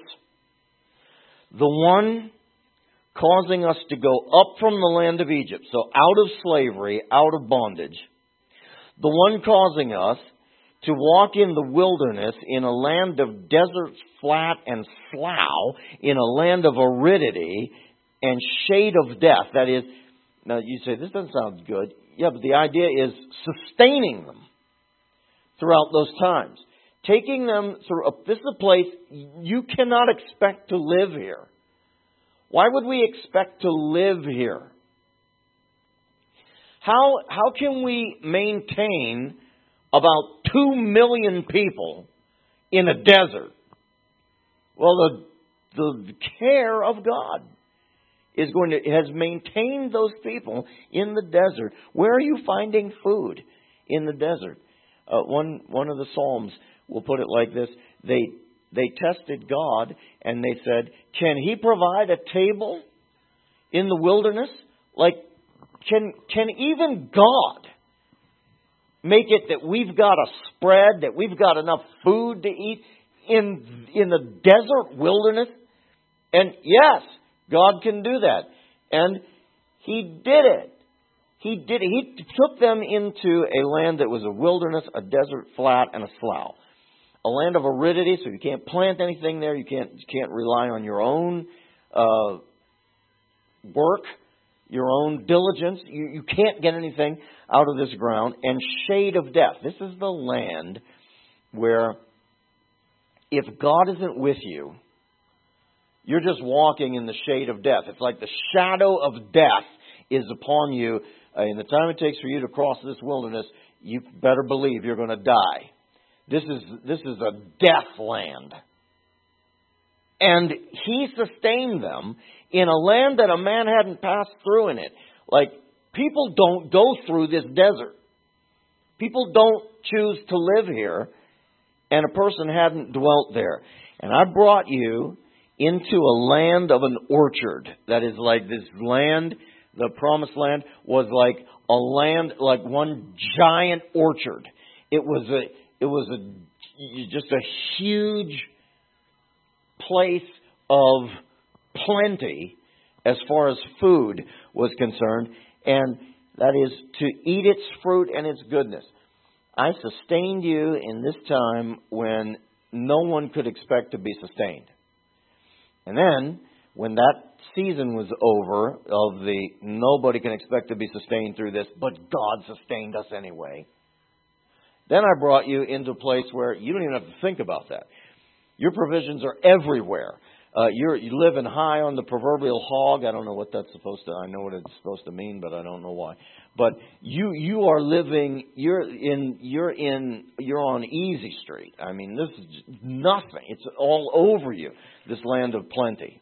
The one causing us to go up from the land of Egypt, so out of slavery, out of bondage. The one causing us to walk in the wilderness in a land of deserts, flat and slough, in a land of aridity and shade of death. That is, now you say, this doesn't sound good. Yeah, but the idea is sustaining them throughout those times. Taking them through, a, this is a place you cannot expect to live here. Why would we expect to live here? How, how can we maintain about two million people in a desert? Well, the, the care of God is going to, has maintained those people in the desert. Where are you finding food in the desert? Uh, one, one of the Psalms will put it like this. They They tested God and they said, can He provide a table in the wilderness? Like, can, can even God make it that we've got a spread, that we've got enough food to eat in, in the desert wilderness? And yes, God can do that. And He did it. He did it. He took them into a land that was a wilderness, a desert, flat, and a slough. A land of aridity, so you can't plant anything there. You can't you can't rely on your own uh, work, your own diligence. You, you can't get anything out of this ground. And shade of death. This is the land where if God isn't with you, you're just walking in the shade of death. It's like the shadow of death is upon you. Uh, in the time it takes for you to cross this wilderness, you better believe you're going to die. This is this is a death land. And He sustained them in a land that a man hadn't passed through in it. Like, people don't go through this desert. People don't choose to live here, and a person hadn't dwelt there. And I brought you into a land of an orchard. That is like this land, the promised land, was like a land, like one giant orchard. It was a It was a, just a huge place of plenty as far as food was concerned. And that is to eat its fruit and its goodness. I sustained you in this time when no one could expect to be sustained. And then, when that season was over of the nobody can expect to be sustained through this, but God sustained us anyway, then I brought you into a place where you don't even have to think about that. Your provisions are everywhere. Uh, you're you living high on the proverbial hog. I don't know what that's supposed to. I know what it's supposed to mean, but I don't know why. But you you are living. You're in. You're in. You're on easy street. I mean, this is nothing. It's all over you. This land of plenty.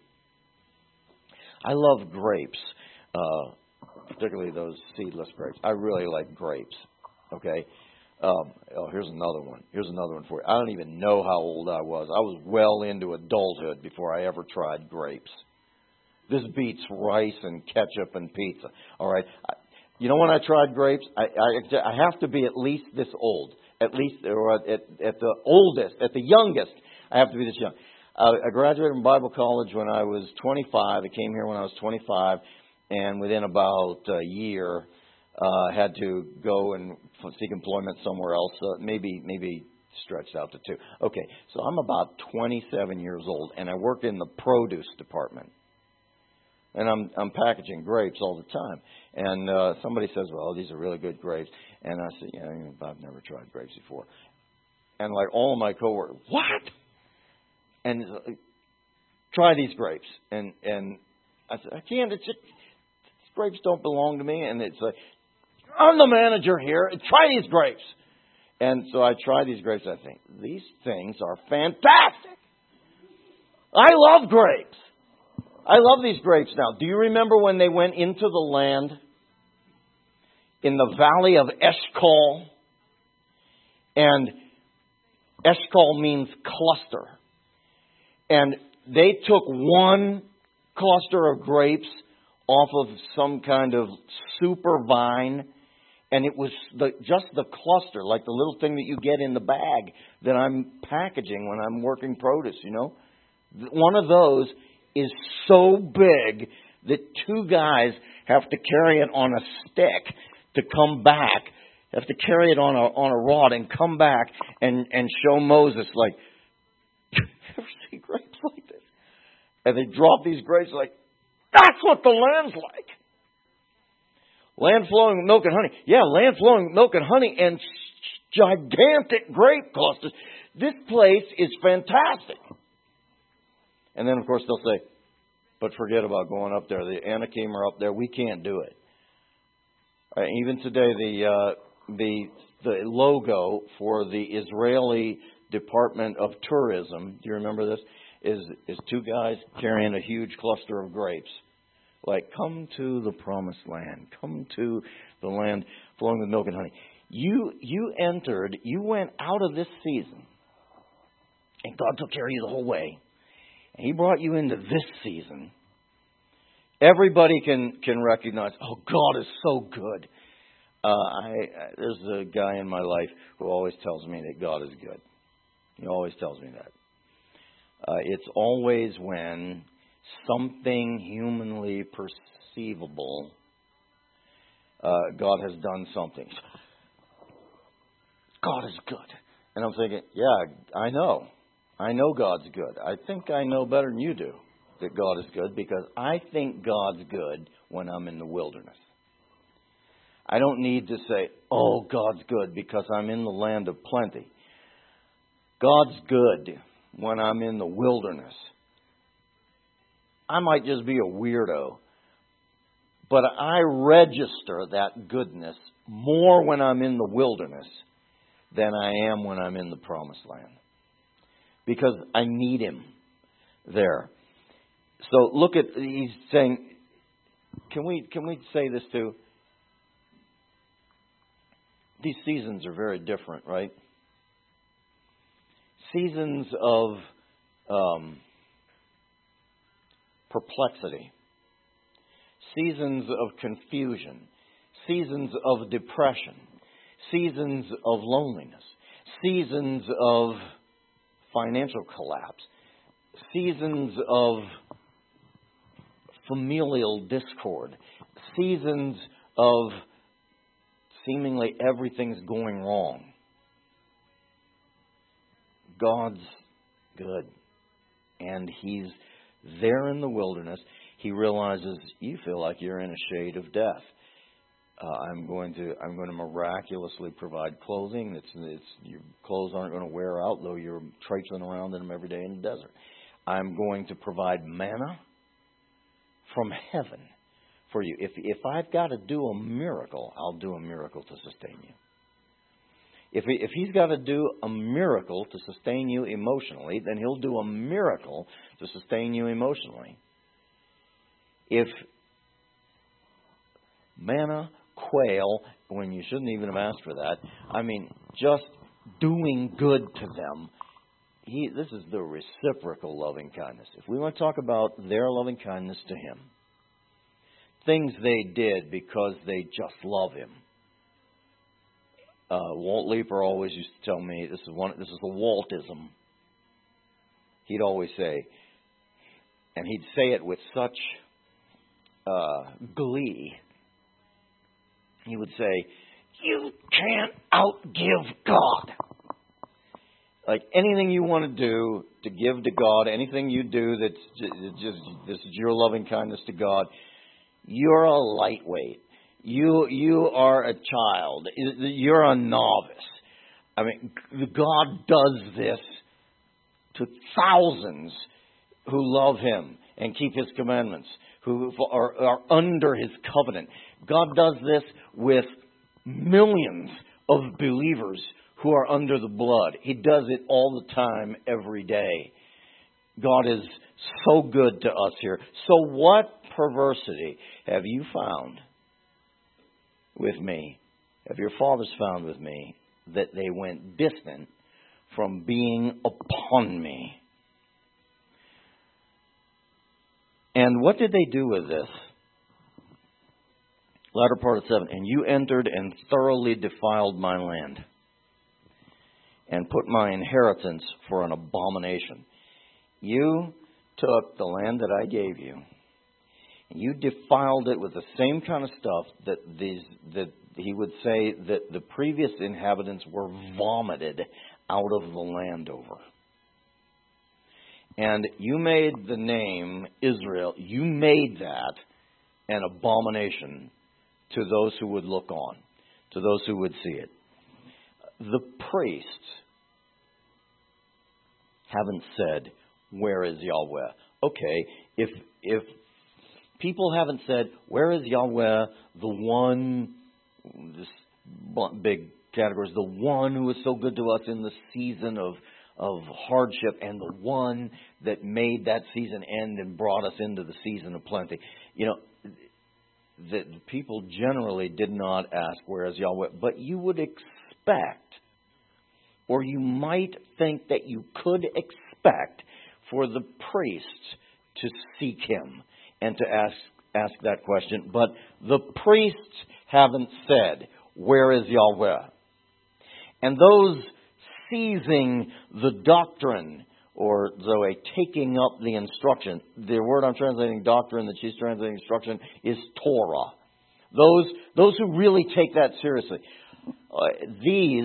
I love grapes, uh, particularly those seedless grapes. I really like grapes. Okay. Um, oh, here's another one. Here's another one for you. I don't even know how old I was. I was well into adulthood before I ever tried grapes. This beats rice and ketchup and pizza. All right. I, you know when I tried grapes? I, I, I have to be at least this old. At least, or at, at the oldest, at the youngest, I have to be this young. Uh, I graduated from Bible college when I was twenty-five. I came here when I was twenty-five. And within about a year, uh, had to go and seek employment somewhere else. Uh, maybe, maybe stretched out to two. Okay, so I'm about twenty-seven years old, and I work in the produce department. And I'm I'm packaging grapes all the time. And uh, somebody says, well, these are really good grapes. And I said, yeah, you know, I've never tried grapes before. And like all of my coworkers, what? And uh, try these grapes. And and I said, I can't. It's just, these grapes don't belong to me. And it's like, I'm the manager here. Try these grapes. And so I try these grapes. I think, these things are fantastic. I love grapes. I love these grapes now. Do you remember when they went into the land in the valley of Eshcol? And Eshcol means cluster. And they took one cluster of grapes off of some kind of super vine. And it was the, just the cluster, like the little thing that you get in the bag that I'm packaging when I'm working produce, you know. One of those is so big that two guys have to carry it on a stick to come back. Have to carry it on a on a rod and come back and, and show Moses, like, you ever see grapes like this? And they drop these grapes like, that's what the land's like. Land flowing with milk and honey. Yeah, land flowing with milk and honey and gigantic grape clusters. This place is fantastic. And then, of course, they'll say, but forget about going up there. The Anakim are up there. We can't do it. Uh, even today, the, uh, the the logo for the Israeli Department of Tourism, do you remember this, is, is two guys carrying a huge cluster of grapes. Like, come to the promised land. Come to the land flowing with milk and honey. You, you entered, you went out of this season, and God took care of you the whole way. He brought you into this season. Everybody can, can recognize, oh, God is so good. Uh, I, I there's a guy in my life who always tells me that God is good. He always tells me that. Uh, it's always when something humanly perceivable, uh, God has done something. God is good. And I'm thinking, yeah, I know. I know God's good. I think I know better than you do that God is good because I think God's good when I'm in the wilderness. I don't need to say, oh, God's good because I'm in the land of plenty. God's good when I'm in the wilderness. I might just be a weirdo, but I register that goodness more when I'm in the wilderness than I am when I'm in the promised land. Because I need Him there. So look at, he's saying, can we can we say this too? These seasons are very different, right? Seasons of um, perplexity. Seasons of confusion. Seasons of depression. Seasons of loneliness. Seasons of financial collapse, seasons of familial discord, seasons of seemingly everything's going wrong. God's Good. And he's there in the wilderness. He realizes, you feel like you're in a shade of death. Uh, I'm going to I'm going to miraculously provide clothing. It's, it's your clothes aren't going to wear out, though you're traipsing around in them every day in the desert. I'm going to provide manna from heaven for you. If if I've got to do a miracle, I'll do a miracle to sustain you. If he, if he's got to do a miracle to sustain you emotionally, then he'll do a miracle to sustain you emotionally. If manna, quail, when you shouldn't even have asked for that, I mean, just doing good to them, he, this is the reciprocal loving kindness. If we want to talk about their loving kindness to him, things they did because they just love him. Uh, Walt Leeper always used to tell me, this is one. This is the Waltism. He'd always say, and he'd say it with such uh, glee. He would say, "You can't outgive God." Like anything you want to do to give to God, anything you do that's just this is your loving kindness to God, you're a lightweight. You you are a child. You're a novice. I mean, God does this to thousands who love Him and keep His commandments, who are, are under His covenant. God does this with millions of believers who are under the blood. He does it all the time, every day. God is so good to us here. So what perversity have you found with me, have your fathers found with me, that they went distant from being upon me? And what did they do with this? Latter part of seven. And you entered and thoroughly defiled my land, and put my inheritance for an abomination. You took the land that I gave you, and you defiled it with the same kind of stuff that these that he would say that the previous inhabitants were vomited out of the land over. And you made the name Israel, you made that an abomination to those who would look on, to those who would see it. The priests haven't said, "Where is Yahweh?" Okay, if if people haven't said, "Where is Yahweh?" The one, this big category is the one who was so good to us in the season of of hardship, and the one that made that season end and brought us into the season of plenty. You know, the, the people generally did not ask, "Where is Yahweh?" But you would expect, or you might think that you could expect, for the priests to seek Him and to ask ask that question. But the priests haven't said, "Where is Yahweh?" And those seizing the doctrine, or Zoe, taking up the instruction. The word I'm translating doctrine that she's translating instruction is Torah. Those those who really take that seriously. Uh, these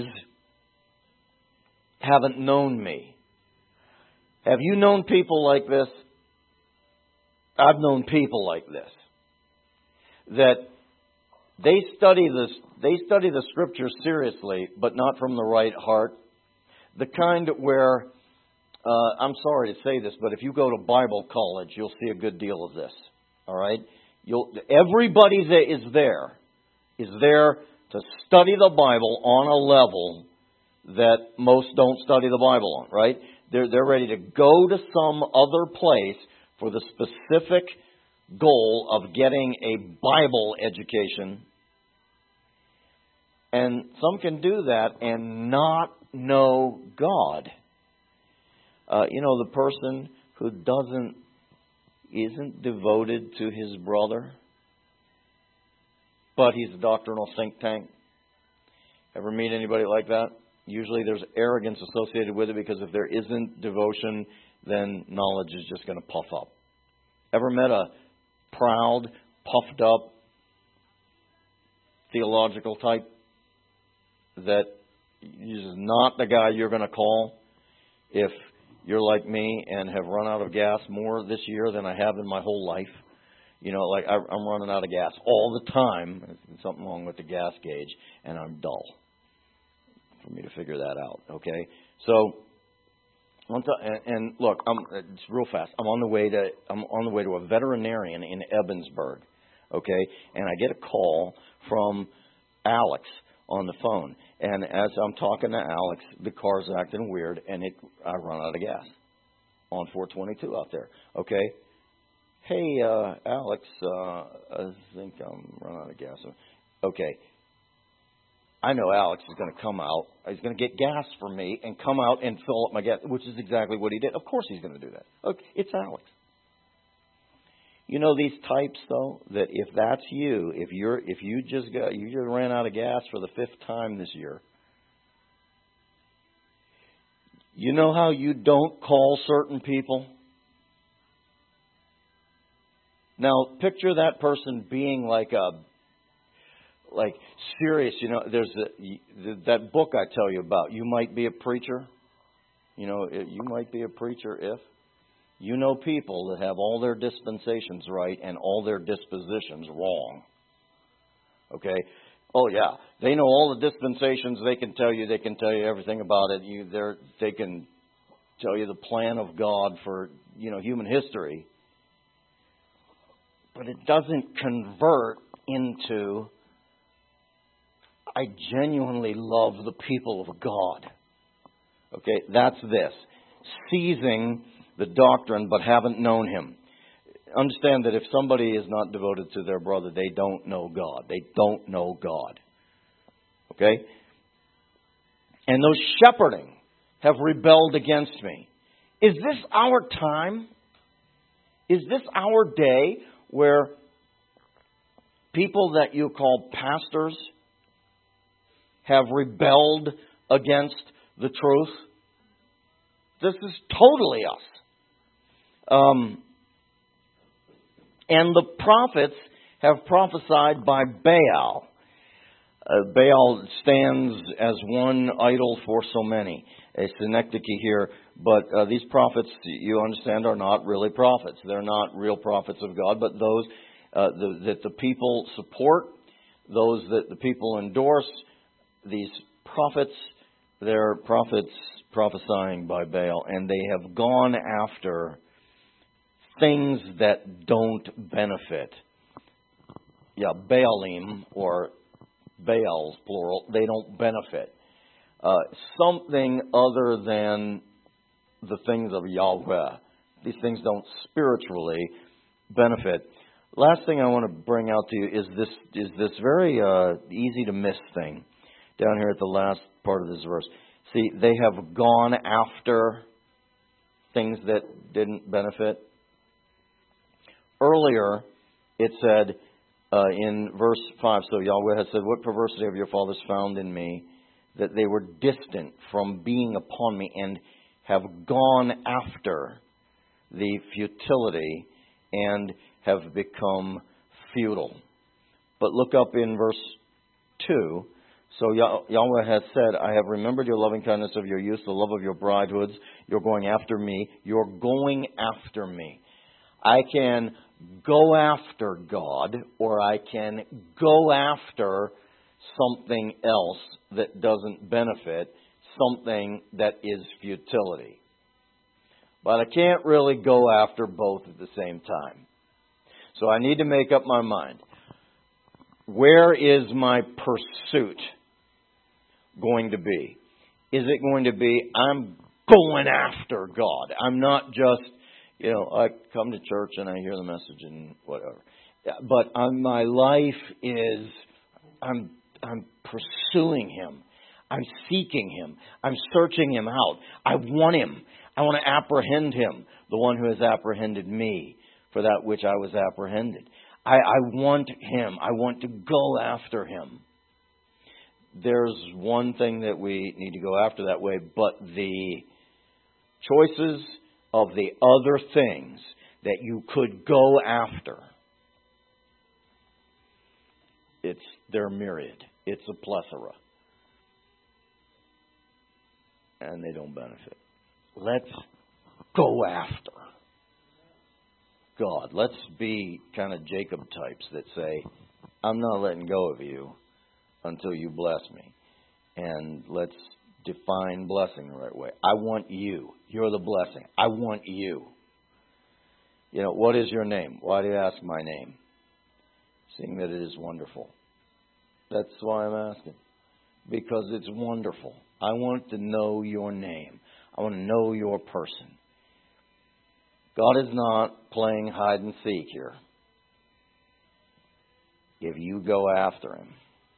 haven't known me. Have you known people like this? I've known people like this. That they study this, they study the Scripture seriously, but not from the right heart. The kind where, uh, I'm sorry to say this, but if you go to Bible college, you'll see a good deal of this. All right? You'll, everybody that is there is there to study the Bible on a level that most don't study the Bible on, right? They're, they're ready to go to some other place for the specific goal of getting a Bible education. And some can do that and not know God. Uh, you know, the person who doesn't, isn't devoted to his brother, but he's a doctrinal think tank. Ever meet anybody like that? Usually there's arrogance associated with it, because if there isn't devotion, then knowledge is just going to puff up. Ever met a proud, puffed up theological type that is not the guy you're going to call if you're like me and have run out of gas more this year than I have in my whole life. You know, like I, I'm running out of gas all the time. There's something wrong with the gas gauge, and I'm dull. For me to figure that out, okay? So, and, and look, I'm it's real fast. I'm on the way to I'm on the way to a veterinarian in Ebensburg, okay? And I get a call from Alex on the phone, and as I'm talking to Alex, the car's acting weird, and it I run out of gas on four twenty-two out there, okay? Hey, uh, Alex, uh, I think I'm running out of gas. Okay. I know Alex is going to come out. He's going to get gas for me and come out and fill up my gas, which is exactly what he did. Of course he's going to do that. Okay, it's Alex. You know these types, though, that if that's you, if you're, if you just got, you just ran out of gas for the fifth time this year, you know how you don't call certain people? Now, picture that person being like a, like serious. You know, there's a, that book I tell you about. You might be a preacher. You know, you might be a preacher if you know people that have all their dispensations right and all their dispositions wrong. Okay. Oh yeah, they know all the dispensations. They can tell you. They can tell you everything about it. You, they're, they can tell you the plan of God for you know human history. But it doesn't convert into, I genuinely love the people of God. Okay, that's this. Seizing the doctrine but haven't known Him. Understand that if somebody is not devoted to their brother, they don't know God. They don't know God. Okay? And those shepherding have rebelled against me. Is this our time? Is this our day? Where people that you call pastors have rebelled against the truth. This is totally us. Um, and the prophets have prophesied by Baal. Uh, Baal stands as one idol for so many. A synecdoche here. But uh, these prophets, you understand, are not really prophets. They're not real prophets of God, but those uh, the, that the people support, those that the people endorse, these prophets, they're prophets prophesying by Baal, and they have gone after things that don't benefit. Yeah, Baalim, or Baals, plural, they don't benefit. Uh, something other than the things of Yahweh. These things don't spiritually benefit. Last thing I want to bring out to you is this is this very uh, easy to miss thing down here at the last part of this verse. See, they have gone after things that didn't benefit. Earlier, it said uh, in verse five, so Yahweh has said, "What perversity have your fathers found in me, that they were distant from being upon me, and have gone after the futility and have become futile." But look up in verse two. So Yahweh has said, "I have remembered your loving kindness of your youth, the love of your bridehoods. You're going after me. You're going after me." I can go after God, or I can go after something else that doesn't benefit, something that is futility. But I can't really go after both at the same time. So I need to make up my mind. Where is my pursuit going to be? Is it going to be, I'm going after God? I'm not just, you know, I come to church and I hear the message and whatever. But um, my life is, I'm I'm pursuing Him. I'm seeking Him. I'm searching Him out. I want Him. I want to apprehend Him, the one who has apprehended me for that which I was apprehended. I, I want Him. I want to go after Him. There's one thing that we need to go after that way, but the choices of the other things that you could go after, it's they're myriad. It's a plethora. And they don't benefit. Let's go after God. Let's be kind of Jacob types that say, I'm not letting go of you until you bless me. And let's define blessing the right way. I want you. You're the blessing. I want you. You know, what is your name? Why do you ask my name? Seeing that it is wonderful. That's why I'm asking. Because it's wonderful. I want to know your name. I want to know your person. God is not playing hide and seek here. If you go after Him,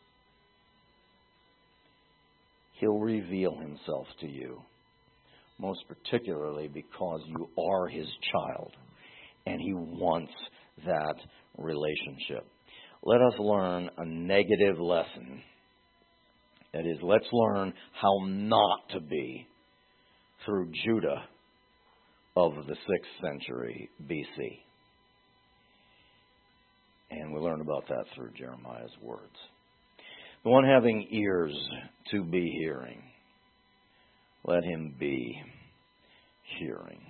He'll reveal Himself to you. Most particularly because you are His child. And He wants that relationship. Let us learn a negative lesson. That is, let's learn how not to be through Judah of the sixth century B C. And we learn about that through Jeremiah's words. The one having ears to be hearing, let him be hearing.